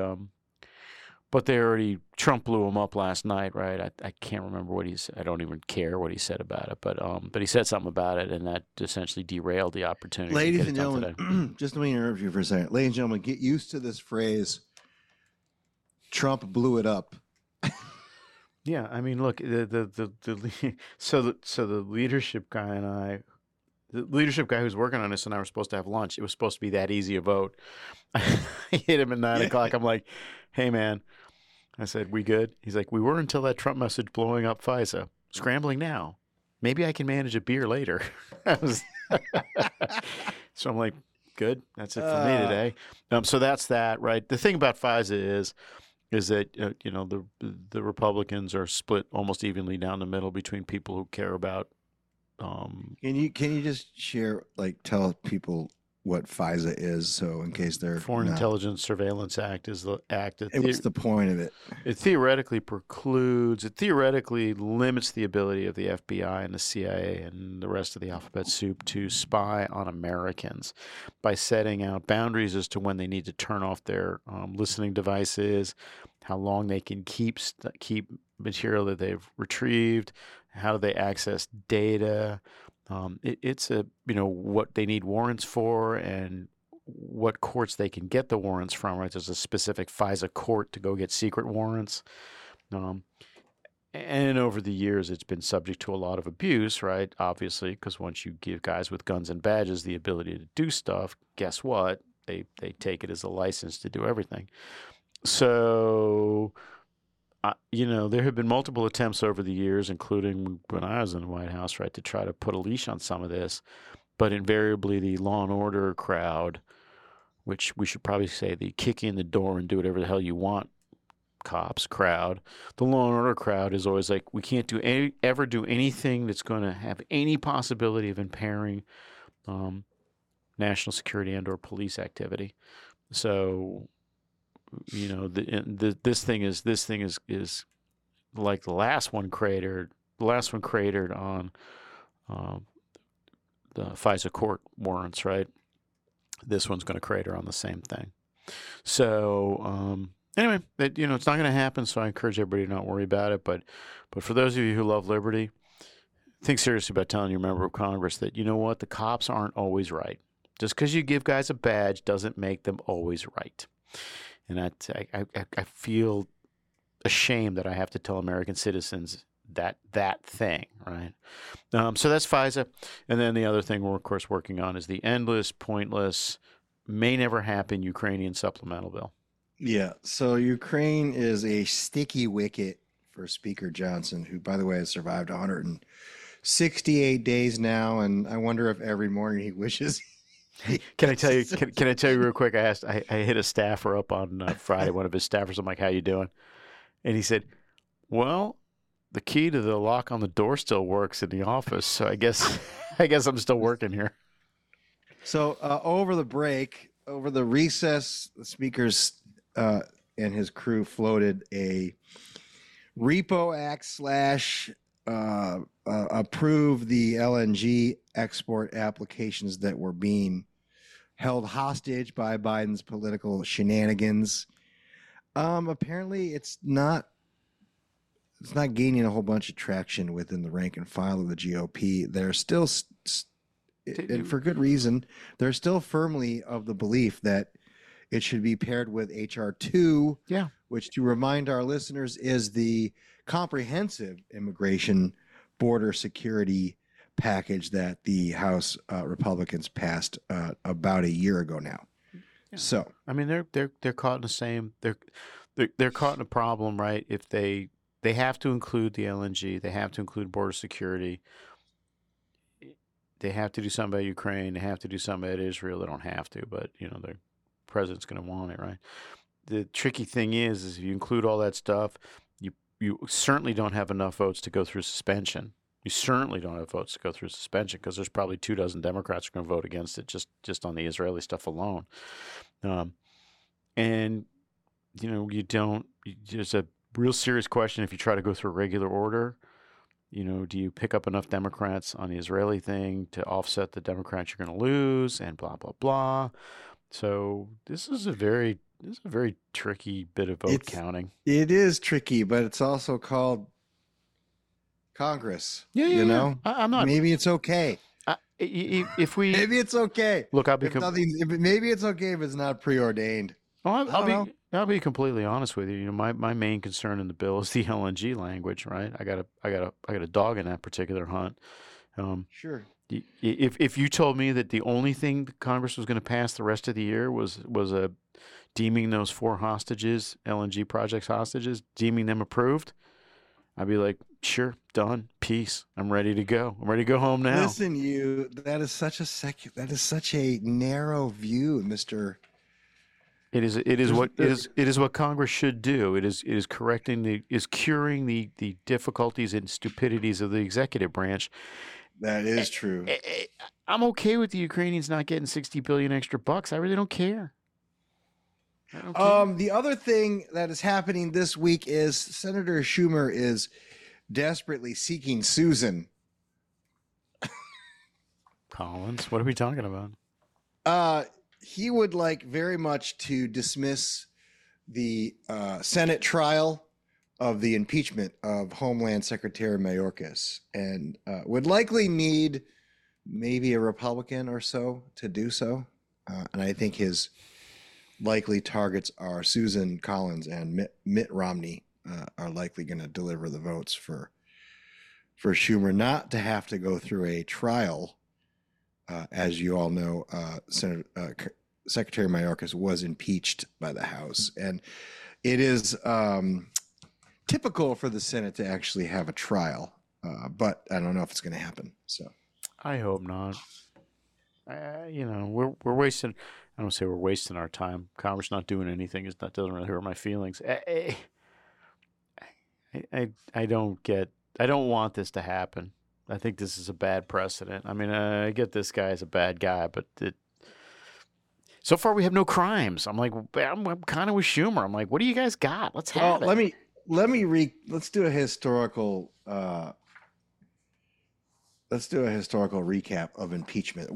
Trump blew him up last night, right? I can't remember what I don't even care what he said about it, but he said something about it, and that essentially derailed the opportunity. Ladies and gentlemen, just let me interrupt you for a second. Ladies and gentlemen, get used to this phrase. Trump blew it up. Yeah, I mean, look, so the leadership guy and I, the leadership guy who's working on this and I were supposed to have lunch. It was supposed to be that easy a vote. I hit him at 9 o'clock. I'm like, hey man, I said, we good? He's like, we were until that Trump message blowing up FISA. Scrambling now. Maybe I can manage a beer later. So I'm like, good. That's it for me today. So that's that, right? The thing about FISA is that the Republicans are split almost evenly down the middle between people who care about. Can you just share, tell people what FISA is, so in case they're Foreign Intelligence Surveillance Act is the act that what's the point of it? It theoretically limits the ability of the FBI and the CIA and the rest of the alphabet soup to spy on Americans by setting out boundaries as to when they need to turn off their listening devices, how long they can keep material that they've retrieved, how do they access data. It's what they need warrants for and what courts they can get the warrants from, right? There's a specific FISA court to go get secret warrants. And over the years, it's been subject to a lot of abuse, right? Obviously, because once you give guys with guns and badges the ability to do stuff, guess what? They take it as a license to do everything. So... there have been multiple attempts over the years, including when I was in the White House, right, to try to put a leash on some of this. But invariably, the law and order crowd, which we should probably say the kick in the door and do whatever the hell you want cops crowd, the law and order crowd is always like, we can't ever do anything that's going to have any possibility of impairing national security and or police activity. So... this thing is like the last one cratered on the FISA court warrants, right? This one's going to crater on the same thing. So anyway, it's not going to happen. So I encourage everybody to not worry about it. But for those of you who love liberty, think seriously about telling your member of Congress that, you know what, the cops aren't always right. Just because you give guys a badge doesn't make them always right. And I feel ashamed that I have to tell American citizens that thing, right? So that's FISA. And then the other thing we're, of course, working on is the endless, pointless, may never happen Ukrainian supplemental bill. Yeah. So Ukraine is a sticky wicket for Speaker Johnson, who, by the way, has survived 168 days now. And I wonder if every morning he wishes... Can I tell you? Can I tell you real quick? I hit a staffer up on Friday. One of his staffers. I'm like, "How you doing?" And he said, "Well, the key to the lock on the door still works in the office, so I guess I'm still working here." So over the recess, the speaker's and his crew floated a Repo Act / approve the LNG export applications that were being held hostage by Biden's political shenanigans. Apparently, it's not gaining a whole bunch of traction within the rank and file of the GOP. They're still, and for good reason, they're still firmly of the belief that it should be paired with HR 2, which, to remind our listeners, is the comprehensive immigration border security package that the House Republicans passed about a year ago now. Yeah. So, I mean, they're caught in the same they're caught in a problem, right? If they have to include the LNG, they have to include border security, they have to do something about Ukraine, they have to do something about Israel. They don't have to, but the president's going to want it, right? The tricky thing is if you include all that stuff, you certainly don't have enough votes to go through suspension. You certainly don't have votes to go through suspension because there's probably 24 Democrats who are going to vote against it just on the Israeli stuff alone. And there's a real serious question if you try to go through a regular order. Do you pick up enough Democrats on the Israeli thing to offset the Democrats you're going to lose, and blah blah blah. So this is a very tricky bit of vote counting. It is tricky, but it's also called Congress. Yeah. I'm not. Maybe it's okay. If we maybe it's okay. Look, maybe it's okay if it's not preordained. I'll be completely honest with you. My main concern in the bill is the LNG language, right? I got a dog in that particular hunt. Sure. If you told me that the only thing Congress was going to pass the rest of the year was deeming those 4 hostages, LNG projects hostages, deeming them approved, I'd be like, sure, done, peace. I'm ready to go. I'm ready to go home now. Listen, that is such a narrow view, Mr. It is what Congress should do. It is curing the difficulties and stupidities of the executive branch. That is true. I'm okay with the Ukrainians not getting $60 billion extra bucks. I really don't care. The other thing that is happening this week is Senator Schumer is desperately seeking Susan Collins. What are we talking about? He would like very much to dismiss the Senate trial of the impeachment of Homeland Secretary Mayorkas, and would likely need maybe a Republican or so to do so. And I think his likely targets are Susan Collins and Mitt Romney are likely going to deliver the votes for Schumer not to have to go through a trial. As you all know, Secretary Mayorkas was impeached by the House, and it is typical for the Senate to actually have a trial, but I don't know if it's going to happen. So I hope not. We're wasting. I don't say we're wasting our time. Congress not doing anything that doesn't really hurt my feelings. I don't want this to happen. I think this is a bad precedent. I mean, I get this guy is a bad guy, but so far we have no crimes. I'm like, I'm kind of with Schumer. I'm like, what do you guys got? Let's have it. Let's do a historical recap of impeachment.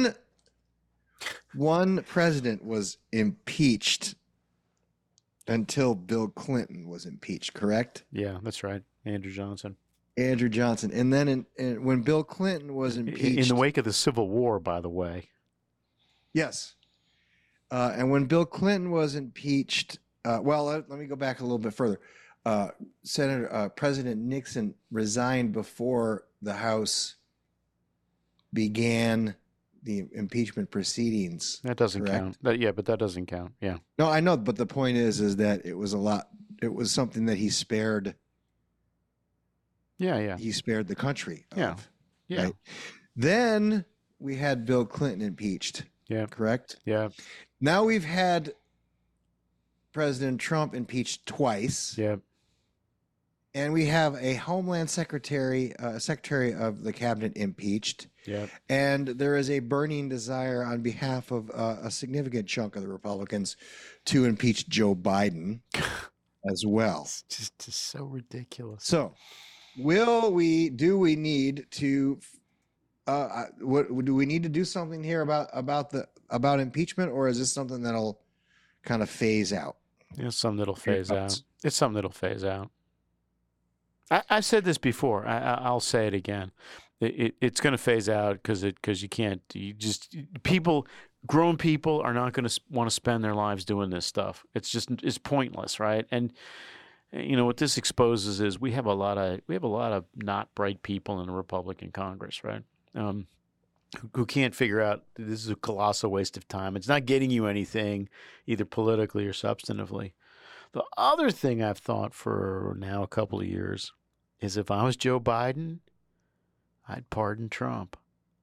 One president was impeached until Bill Clinton was impeached, correct? Yeah, that's right. Andrew Johnson. And then when Bill Clinton was impeached, in the wake of the Civil War, by the way. Yes. And when Bill Clinton was impeached, let me go back a little bit further. President Nixon resigned before the House began the impeachment proceedings. That doesn't count. But that doesn't count. Yeah. No, I know, but the point is that it was something that he spared. Yeah. He spared the country. Yeah. Right? Then we had Bill Clinton impeached. Yeah. Correct? Yeah. Now we've had President Trump impeached twice. Yeah. And we have a Homeland Secretary, Secretary of the Cabinet impeached. Yeah. And there is a burning desire on behalf of a significant chunk of the Republicans to impeach Joe Biden as well. It's just so ridiculous. So do we need to what do we need to do something here about impeachment, or is this something that'll kind of phase out? It's something that'll phase out. It's something that'll phase out. I've said this before. I'll say it again. It's going to phase out because you can't. Grown people are not going to want to spend their lives doing this stuff. It's pointless, right? And what this exposes is we have a lot of not bright people in the Republican Congress, right? Who can't figure out this is a colossal waste of time. It's not getting you anything, either politically or substantively. The other thing I've thought for now a couple of years is if I was Joe Biden, I'd pardon Trump.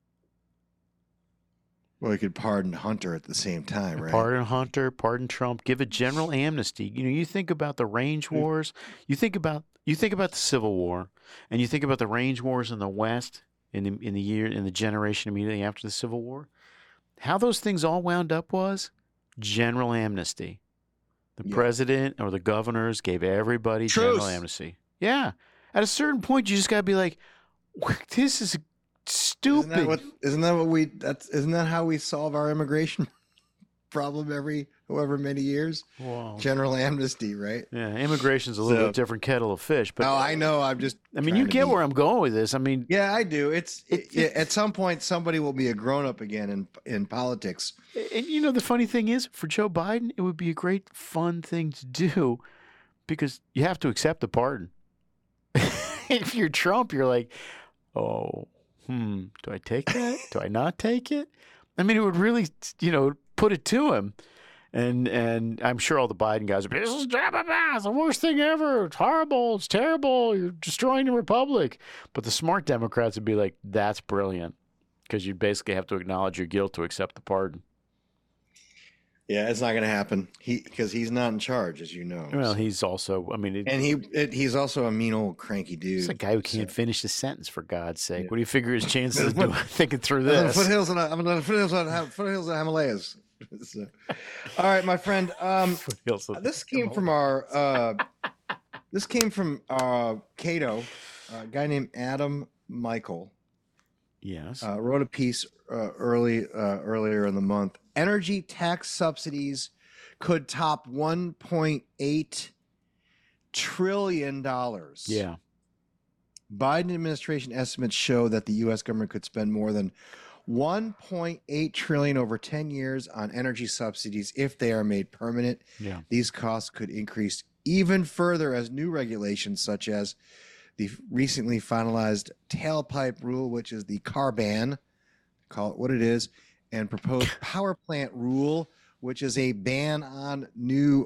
Well, you could pardon Hunter at the same time, right? Pardon Hunter, pardon Trump, give a general amnesty. You think about the range wars, you think about the Civil War, and you think about the range wars in the West in the generation immediately after the Civil War. How those things all wound up was general amnesty. The president or the governors gave everybody general amnesty. Yeah. At a certain point, you just got to be like, this is stupid. Isn't that how we solve our immigration problem every however many years? Wow. General amnesty, right? Yeah, immigration's a little bit different kettle of fish. But I know. You get where I'm going with this. Yeah, I do. At some point, somebody will be a grown up again in politics. And the funny thing is, for Joe Biden, it would be a great fun thing to do because you have to accept the pardon. If you're Trump, you're like, do I take that? Do I not take it? It would really, put it to him. And I'm sure all the Biden guys are, this is the worst thing ever. It's horrible. It's terrible. You're destroying the republic. But the smart Democrats would be like, that's brilliant. Because you basically have to acknowledge your guilt to accept the pardon. Yeah, it's not going to happen. Because he's not in charge, as you know. Well, he's also, he's also a mean old cranky dude. He's a guy who can't finish the sentence, for God's sake. Yeah. What do you figure his chances of thinking through this? Foothills of the Himalayas. So, all right, my friend. This came from Cato, a guy named Adam Michael. Yes. Wrote a piece earlier in the month. Energy tax subsidies could top $1.8 trillion. Yeah. Biden administration estimates show that the U.S. government could spend more than $1.8 trillion over 10 years on energy subsidies if they are made permanent. Yeah. These costs could increase even further as new regulations such as the recently finalized tailpipe rule, which is the car ban, call it what it is, and proposed power plant rule, which is a ban on new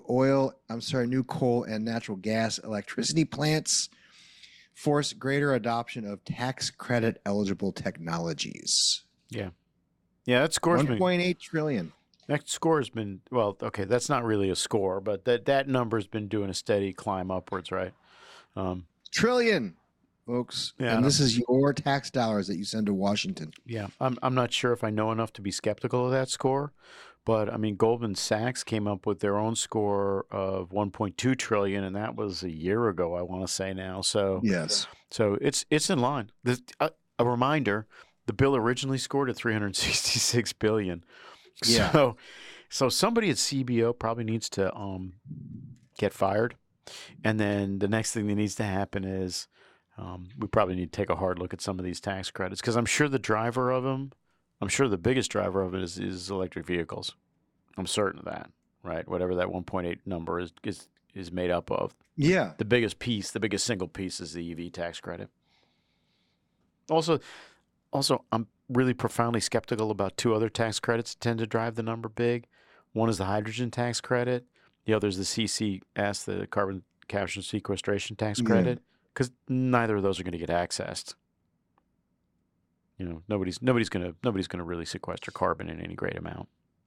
coal and natural gas electricity plants, force greater adoption of tax credit eligible technologies. Yeah. Yeah, that score's been $1.8 trillion. That score's been, well, okay, that's not really a score, but that number's been doing a steady climb upwards, right? Trillion, folks. Yeah, and this is your tax dollars that you send to Washington. Yeah. I'm not sure if I know enough to be skeptical of that score, but Goldman Sachs came up with their own score of 1.2 trillion, and that was a year ago, I want to say now. So yes. So it's in line. A reminder, the bill originally scored at $366 billion. Yeah. So somebody at CBO probably needs to get fired. And then the next thing that needs to happen is we probably need to take a hard look at some of these tax credits, because I'm sure the biggest driver of it is electric vehicles. I'm certain of that, right? Whatever that 1.8 number is made up of. Yeah. The biggest single piece is the EV tax credit. Also, I'm really profoundly skeptical about two other tax credits that tend to drive the number big. One is the hydrogen tax credit. The other is the CCS, the carbon capture and sequestration tax credit, because neither of those are going to get accessed. Nobody's going to really sequester carbon in any great amount.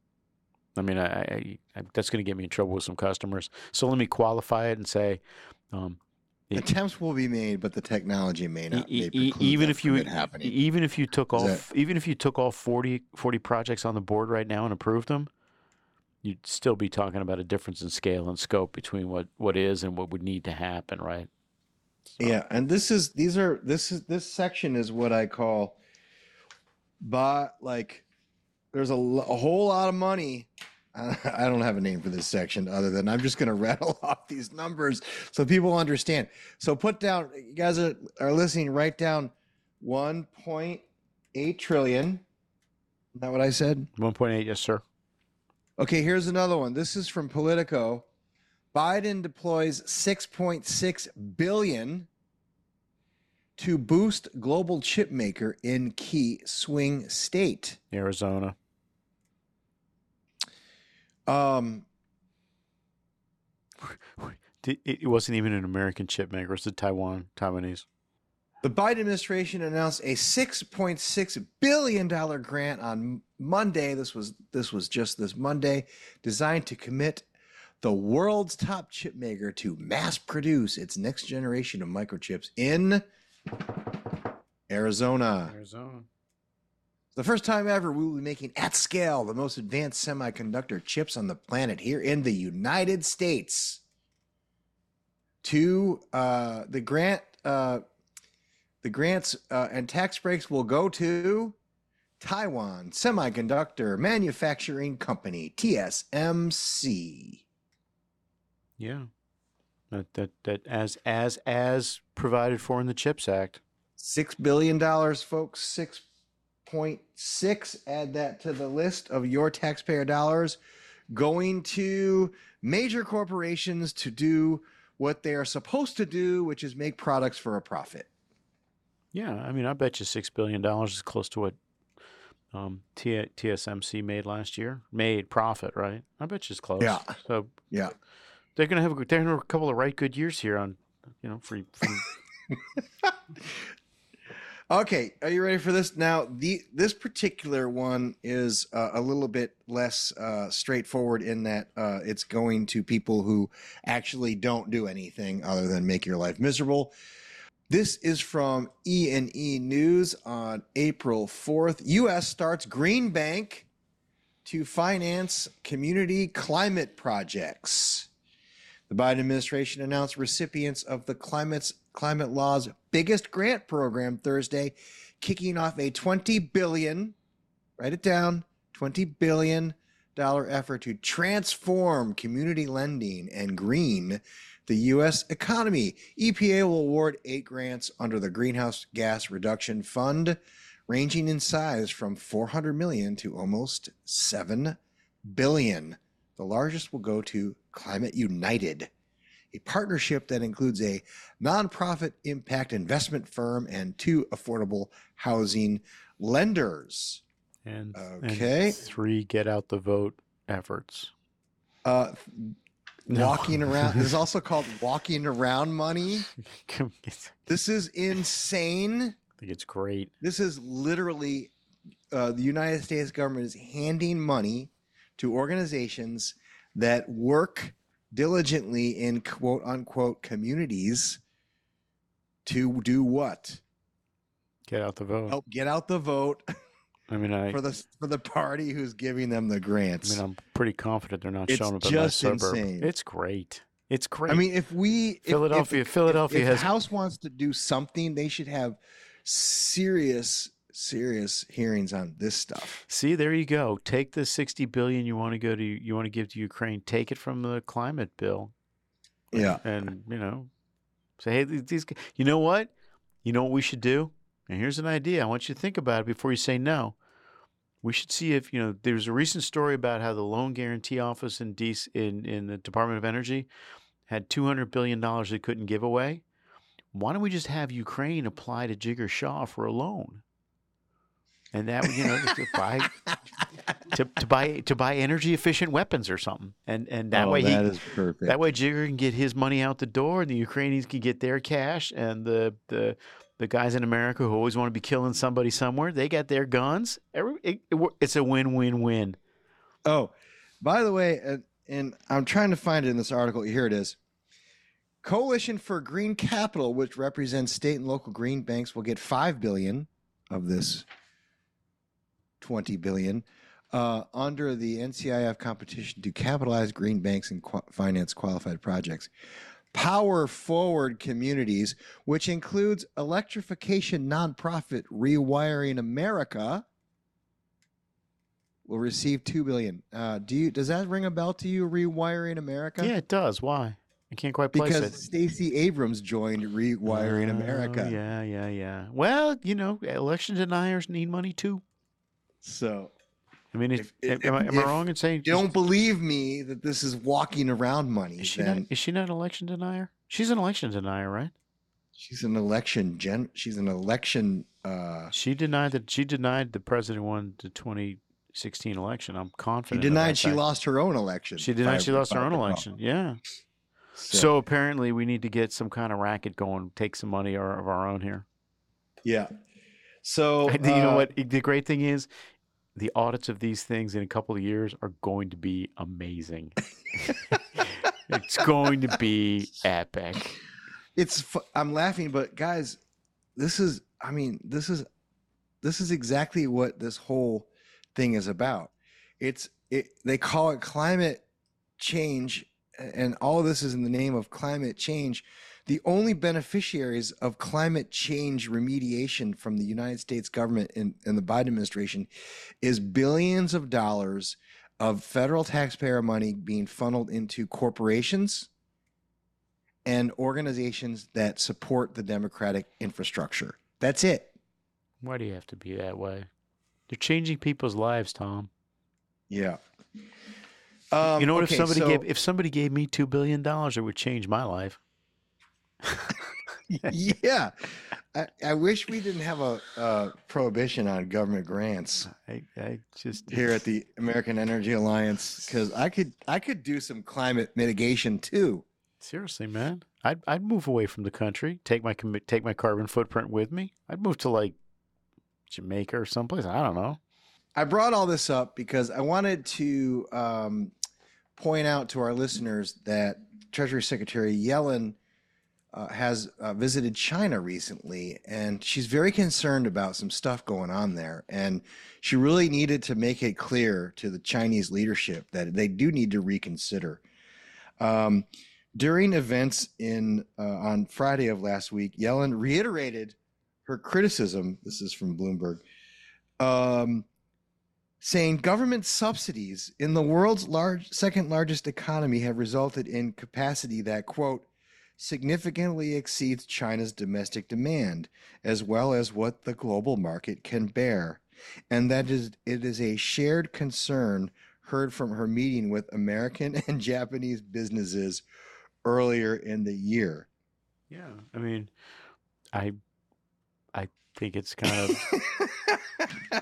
I that's going to get me in trouble with some customers. So let me qualify it and say, attempts will be made, but the technology may not. Even if you took all 40 projects on the board right now and approved them, you'd still be talking about a difference in scale and scope between what is and what would need to happen, right? Yeah, and this section is what I call, there's a whole lot of money. I don't have a name for this section other than I'm just going to rattle off these numbers so people understand. So put down, you guys are listening, write down 1.8 trillion. Is that what I said? 1.8, yes, sir. Okay, here's another one. This is from Politico. Biden deploys 6.6 billion to boost global chip maker in key swing state. Arizona. It wasn't even an American chip maker. It's a Taiwanese. The Biden administration announced a $6.6 billion grant on Monday. This was just this Monday, designed to commit the world's top chip maker to mass produce its next generation of microchips in Arizona. The first time ever, we will be making at scale the most advanced semiconductor chips on the planet here in the United States. The grants and tax breaks will go to Taiwan Semiconductor Manufacturing Company, TSMC. Yeah, that as provided for in the CHIPS Act. $6 billion, folks. 6.6. Add that to the list of your taxpayer dollars going to major corporations to do what they are supposed to do, which is make products for a profit. Yeah, I mean, I bet you $6 billion is close to what TSMC made last year. Made profit, right? I bet you it's close. Yeah. So yeah, they're gonna have a couple of right good years here on, free. Okay, are you ready for this? Now, this particular one is a little bit less straightforward in that it's going to people who actually don't do anything other than make your life miserable. This is from E&E News on April 4th. U.S. starts Green Bank to finance community climate projects. The Biden administration announced recipients of the Climate Law's biggest grant program Thursday, kicking off a $20 billion, write it down, $20 billion effort to transform community lending and green the U.S. economy. EPA will award 8 grants under the Greenhouse Gas Reduction Fund, ranging in size from $400 million to almost $7 billion. The largest will go to Climate United, a partnership that includes a nonprofit impact investment firm and 2 affordable housing lenders. And 3 get out the vote efforts. Walking around. This is also called walking around money. This is insane. I think it's great. This is literally the United States government is handing money to organizations that work diligently in quote unquote communities to do what? Get out the vote. Help get out the vote. I mean, for the party who's giving them the grants. I mean, I'm pretty confident they're not It's showing up in just my suburb. insane. It's great. It's great. I mean, if Philadelphia if has the House wants to do something, they should have serious hearings on this stuff. See, there you go. Take the $60 billion you want to give to Ukraine. Take it from the climate bill. Yeah, and say, hey, these. You know what? You know what we should do? And here's an idea. I want you to think about it before you say no. We should see if there's a recent story about how the Loan Guarantee Office in the Department of Energy had $200 billion they couldn't give away. Why don't we just have Ukraine apply to Jigar Shah for a loan? And that to buy energy efficient weapons or something, and that way that is perfect. That way Jigar can get his money out the door, and the Ukrainians can get their cash, and the guys in America who always want to be killing somebody somewhere, they got their guns. It's a win-win-win. Oh, by the way, and I'm trying to find it in this article. Here it is. Coalition for Green Capital, which represents state and local green banks, will get $5 billion of this $20 billion under the NCIF competition to capitalize green banks and finance qualified projects. Power Forward Communities, which includes electrification nonprofit Rewiring America, will receive $2 billion. Does that ring a bell to you, Rewiring America? Yeah, it does. Why? I can't quite place it. Because Stacey Abrams joined Rewiring America. Yeah. Well, election deniers need money too. So, I mean, am I wrong in saying you don't believe me that this is walking around money? Is she not an election denier? She's an election denier, right? She's an election She's an election. She denied the president won the 2016 election. I'm confident. She denied she lost her own election. She denied she lost her own election. Yeah. So apparently we need to get some kind of racket going, take some money of our own here. Yeah. So you know what? The great thing is the audits of these things in a couple of years are going to be amazing. It's going to be epic. I'm laughing, but guys, this is exactly what this whole thing is about. They call it climate change, and all of this is in the name of climate change. The only beneficiaries of climate change remediation from the United States government and the Biden administration is billions of dollars of federal taxpayer money being funneled into corporations and organizations that support the democratic infrastructure. That's it. Why do you have to be that way? They're changing people's lives, Tom. Yeah. You know what? If somebody gave me $2 billion, it would change my life. Yeah. I wish we didn't have a prohibition on government grants. I just here at the American Energy Alliance, because I could do some climate mitigation too. Seriously, man, I'd move away from the country. Take my carbon footprint with me. I'd move to like Jamaica or someplace. I don't know. I brought all this up because I wanted to point out to our listeners that Treasury Secretary Yellen has visited China recently, and she's very concerned about some stuff going on there. And she really needed to make it clear to the Chinese leadership that they do need to reconsider. During events on Friday of last week, Yellen reiterated her criticism. This is from Bloomberg, saying government subsidies in the world's second largest economy have resulted in capacity that, quote, significantly exceeds China's domestic demand, as well as what the global market can bear. And that it is a shared concern heard from her meeting with American and Japanese businesses earlier in the year. Yeah, I mean, I think it's kind of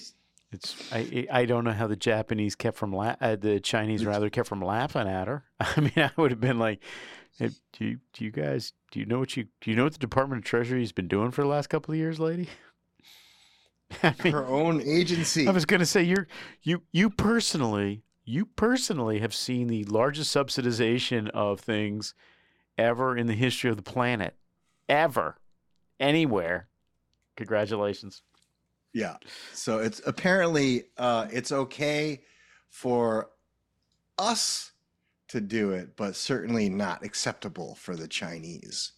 I don't know how the Japanese the Chinese rather kept from laughing at her. I mean, I would have been like, hey, do you know what the Department of Treasury has been doing for the last couple of years, lady? I mean, her own agency. I was going to say you personally have seen the largest subsidization of things ever in the history of the planet, ever, anywhere. Congratulations. Yeah. So it's apparently it's okay for us to do it, but certainly not acceptable for the Chinese.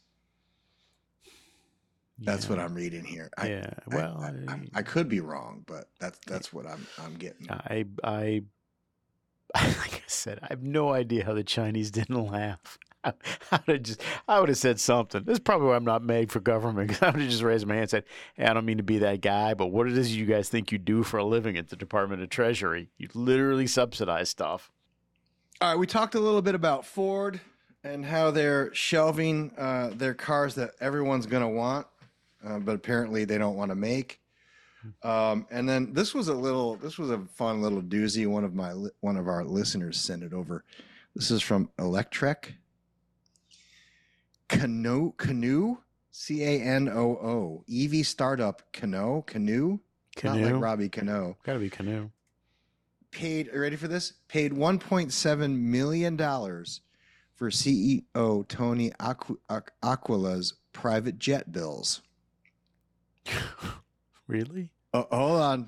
That's what I'm reading here. I could be wrong, but that's what I'm getting. Like I said, I have no idea how the Chinese didn't laugh. I would have said something. This is probably why I'm not made for government, because I would have just raised my hand and said, hey, I don't mean to be that guy, but what it is you guys think you do for a living at the Department of Treasury? You literally subsidize stuff. All right, we talked a little bit about Ford and how they're shelving their cars that everyone's going to want, but apparently they don't want to make. And then this was a fun little doozy. One of our listeners sent it over. This is from Electrek. Canoo, Canoo, EV startup Canoo, not like Robbie Cano. Got to be Canoo. Are you ready for this? Paid $1.7 million for CEO Tony Aquala's private jet bills. Really? Hold on.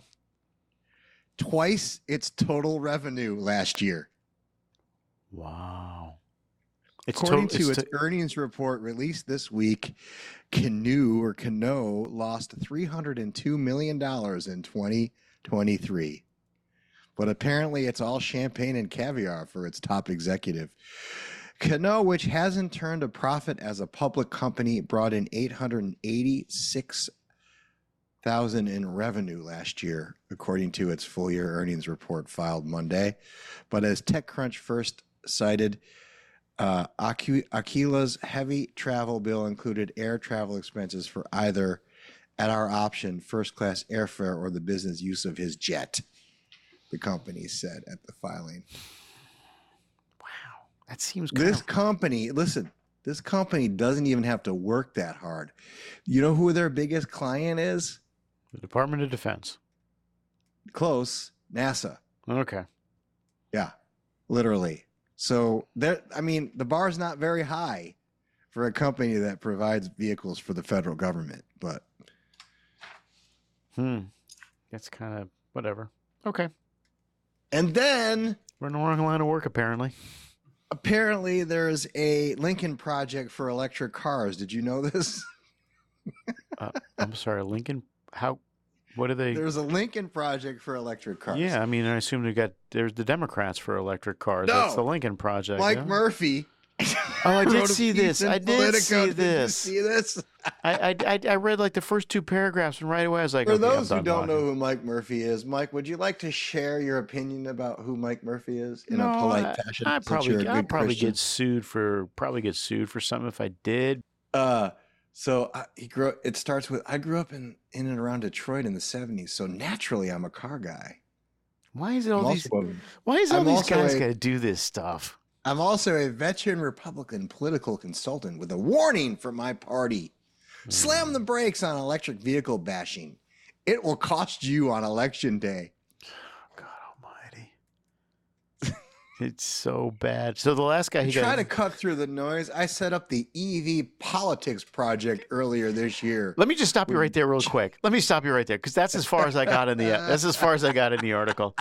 Twice its total revenue last year. Wow. According to its earnings report released this week, Cano lost $302 million in 2023. But apparently it's all champagne and caviar for its top executive. Cano, which hasn't turned a profit as a public company, brought in $886,000 in revenue last year, according to its full-year earnings report filed Monday. But as TechCrunch first cited, Aquila's heavy travel bill included air travel expenses for either, at our option, first-class airfare or the business use of his jet, the company said at the filing. Wow, that seems This company doesn't even have to work that hard. You know who their biggest client is? The Department of Defense. Close. NASA. Okay. Yeah, literally. So the bar's not very high for a company that provides vehicles for the federal government, but that's kind of whatever. Okay. And then we're in the wrong line of work, apparently. Apparently there's a Lincoln project for electric cars. Did you know this? I'm sorry, Lincoln. What are they? There's a Lincoln project for electric cars. Yeah, I mean, I assume there's the Democrats for electric cars. No. That's the Lincoln project. Mike Murphy. I did see this. Did you see this? I read like the first two paragraphs, and right away I was like, for those who don't know who Mike Murphy is, Mike, would you like to share your opinion about who Mike Murphy is in a polite fashion? I'd probably get sued for something if I did. So it starts with, I grew up in and around Detroit in the 70s, so naturally I'm a car guy. Why is all these guys got to do this stuff? I'm also a veteran Republican political consultant with a warning for my party. Slam the brakes on electric vehicle bashing. It will cost you on election day. God almighty. It's so bad. So the last guy to cut through the noise, I set up the EV Politics Project earlier this year. Let me just stop you right there real quick. Let me stop you right there, because that's as far as I got in the article.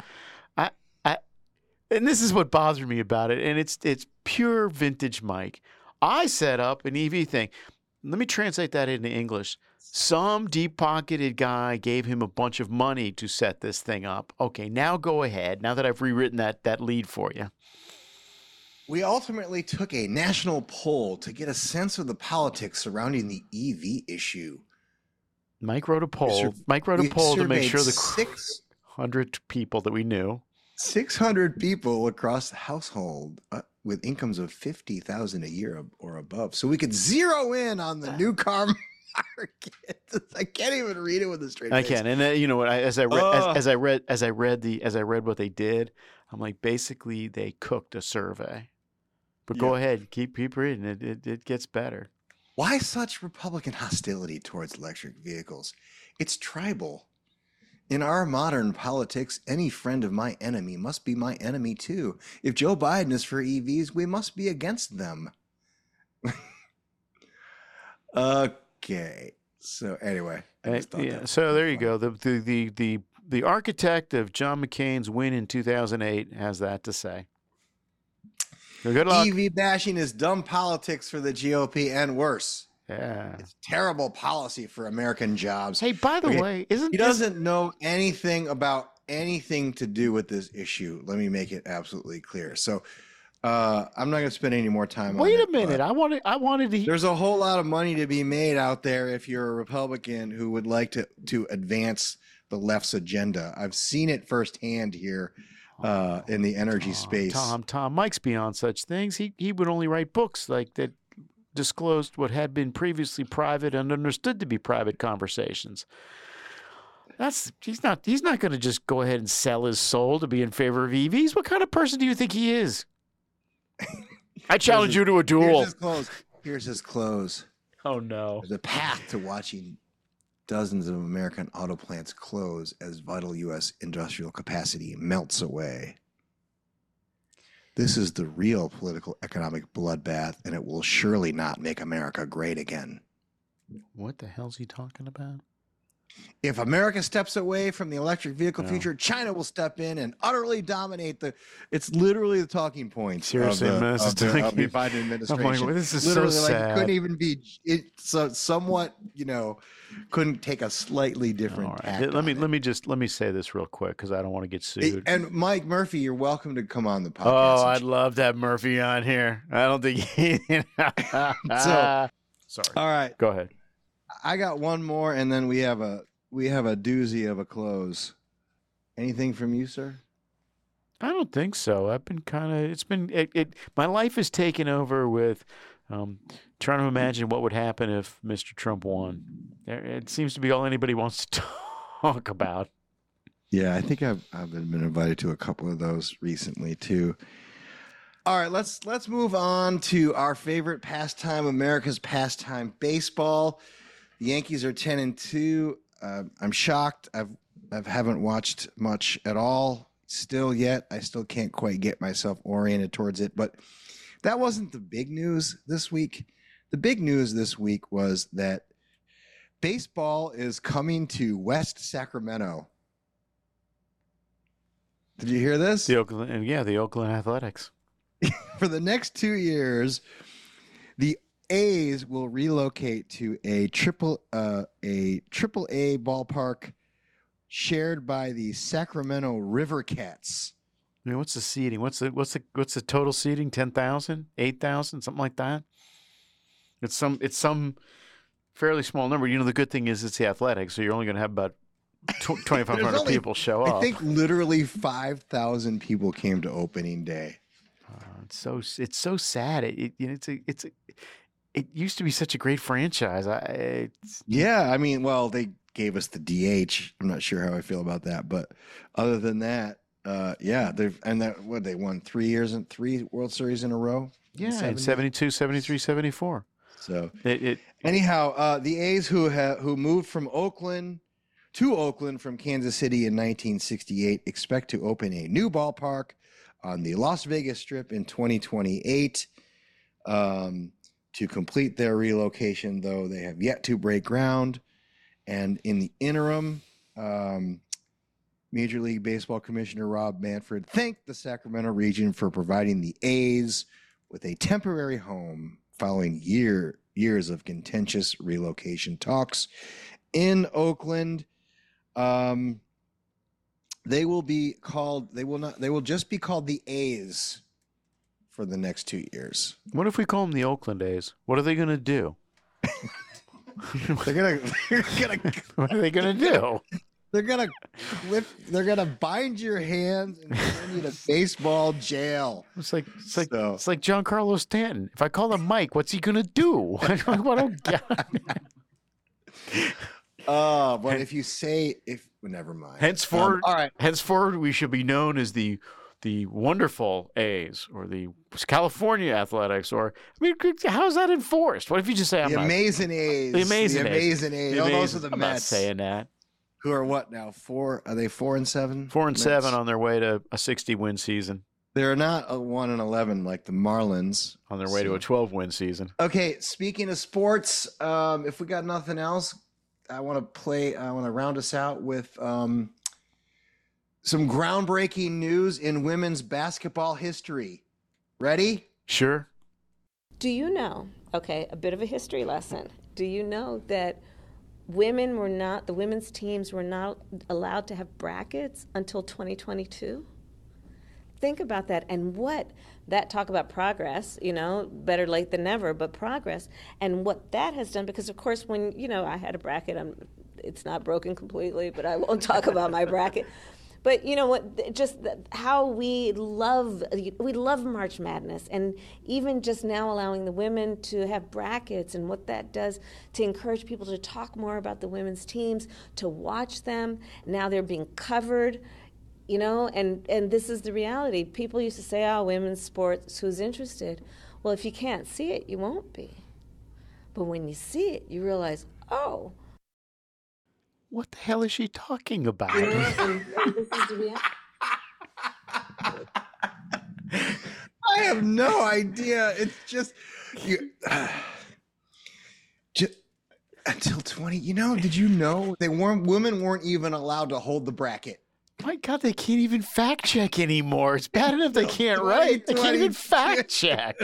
And this is what bothered me about it, and it's pure vintage Mike. I set up an EV thing. Let me translate that into English. Some deep-pocketed guy gave him a bunch of money to set this thing up. Okay, now go ahead, now that I've rewritten that lead for you. We ultimately took a national poll to get a sense of the politics surrounding the EV issue. Mike wrote a poll. To make sure the 600 people that we knew. 600 people across the household with incomes of $50,000 a year or above, so we could zero in on the new car market. I can't even read it with a straight face. I can, and you know what? As I read what they did, I'm like, basically they cooked a survey. But go ahead, keep reading it. It gets better. Why such Republican hostility towards electric vehicles? It's tribal. In our modern politics, any friend of my enemy must be my enemy too. If Joe Biden is for EVs, we must be against them. Okay. So anyway, so there you go. The architect of John McCain's win in 2008 has that to say. Good luck. EV bashing is dumb politics for the GOP and worse. Yeah. It's terrible policy for American jobs. Hey, by the way, he doesn't know anything about anything to do with this issue. Let me make it absolutely clear. So I'm not going to spend any more time on it. Wait a minute. I wanted to. There's a whole lot of money to be made out there if you're a Republican who would like to advance the left's agenda. I've seen it firsthand here in the energy space. Tom, Mike's beyond such things. He would only write books like that disclosed what had been previously private and understood to be private conversations. He's not going to just go ahead and sell his soul to be in favor of EVs. What kind of person do you think he is? I challenge you to a duel. Here's his close. Oh no. There's a path to watching dozens of American auto plants close as vital U.S. industrial capacity melts away. This is the real political economic bloodbath, and it will surely not make America great again. What the hell's he talking about? If America steps away from the electric vehicle future, China will step in and utterly dominate it's literally the talking point. Seriously, of man, the Biden administration. I'm like, well, this is literally so like sad. it couldn't even be somewhat, couldn't take a slightly different All tack right. Let on it. me say this real quick because I don't want to get sued. And Mike Murphy, you're welcome to come on the podcast. Oh, I'd love to have Murphy on here. I don't think he. So, sorry. all right, Go ahead. I got one more, and then we have a doozy of a close. Anything from you, sir? I don't think so. I've been my life is taken over with trying to imagine what would happen if Mr. Trump won. It seems to be all anybody wants to talk about. Yeah, I think I've been invited to a couple of those recently too. All right, let's move on to our favorite pastime, America's pastime, baseball. The Yankees are 10-2. I'm shocked. I haven't watched much at all still yet. I still can't quite get myself oriented towards it. But that wasn't the big news this week. The big news this week was that baseball is coming to West Sacramento. Did you hear this? The Oakland Athletics. For the next 2 years, the A's will relocate to a triple A ballpark shared by the Sacramento River Cats. I mean, what's the seating? What's the total seating? 10,000, 8,000, something like that. It's some fairly small number. The good thing is it's the Athletics, so you're only going to have about 2,500 people show up. I think literally 5,000 people came to opening day. It's so sad. It used to be such a great franchise. They gave us the DH. I'm not sure how I feel about that, but other than that, they won 3 years and 3 World Series in a row. Yeah, in 72, 73, 74. So anyhow, the A's who moved from Oakland to Oakland from Kansas City in 1968 expect to open a new ballpark on the Las Vegas Strip in 2028. To complete their relocation, though, they have yet to break ground. And in the interim, Major League Baseball Commissioner Rob Manfred thanked the Sacramento region for providing the A's with a temporary home following years of contentious relocation talks. In Oakland, they will just be called the A's for the next 2 years. What if we call them the Oakland A's? What are they going to do? They're gonna What are they going to do? They're gonna bind your hands and send you to baseball jail. It's like Giancarlo Stanton. If I call him Mike, what's he going to do? I don't get it. But never mind. Henceforward, all right. Henceforward, we should be known as the wonderful A's or the California Athletics. Or how's that enforced? What if you just say the amazing A's? The amazing A's. Those are the I'm Mets. not saying that. Who are what now? 4? Are they 4-7? 4-7 on their way to a 60-win season. They're not a 1-11 like the Marlins. On their way to a 12-win season. Okay, speaking of sports, if we got nothing else, I want to round us out with some groundbreaking news in women's basketball history. Ready? Sure. Do you know, a bit of a history lesson. Do you know that the women's teams were not allowed to have brackets until 2022? Think about that, and talk about progress, better late than never, but progress, and what that has done, because of course when, I had a bracket, it's not broken completely, but I won't talk about my bracket. But you know what? Just how we love March Madness, and even just now allowing the women to have brackets, and what that does to encourage people to talk more about the women's teams, to watch them. Now they're being covered, and this is the reality. People used to say, "Oh, women's sports, who's interested?" Well, if you can't see it, you won't be. But when you see it, you realize, oh. What the hell is she talking about? This is the reality. I have no idea. It's just you. Until 20. Did you know women weren't even allowed to hold the bracket? My God, they can't even fact check anymore. It's bad enough they can't write. They can't even fact check.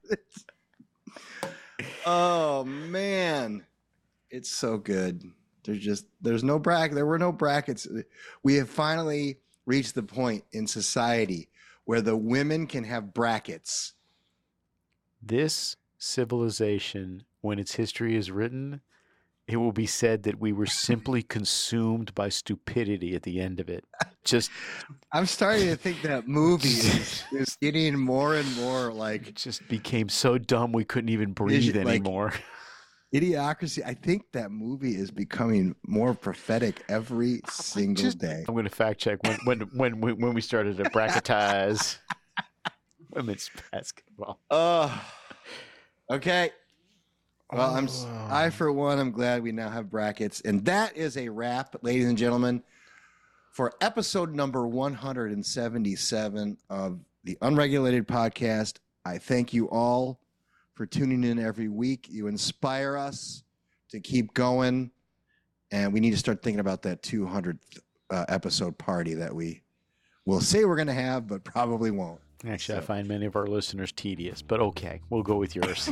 Oh man, it's so good. There's no bracket. There were no brackets. We have finally reached the point in society where the women can have brackets. This civilization, when its history is written, it will be said that we were simply consumed by stupidity at the end of it. I'm starting to think that movie is getting more and more like. It just became so dumb we couldn't even breathe anymore. Idiocracy. I think that movie is becoming more prophetic every single day. I'm going to fact check when we started to bracketize women's basketball. Okay. Well, I for one, I'm glad we now have brackets, and that is a wrap, ladies and gentlemen, for episode number 177 of the Unregulated Podcast. I thank you all for tuning in every week. You inspire us to keep going, and we need to start thinking about that 200th episode party that we will say we're going to have, but probably won't. Actually, I find many of our listeners tedious, but okay, we'll go with yours.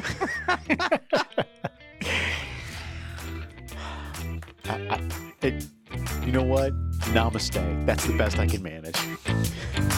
You know what? Namaste. That's the best I can manage.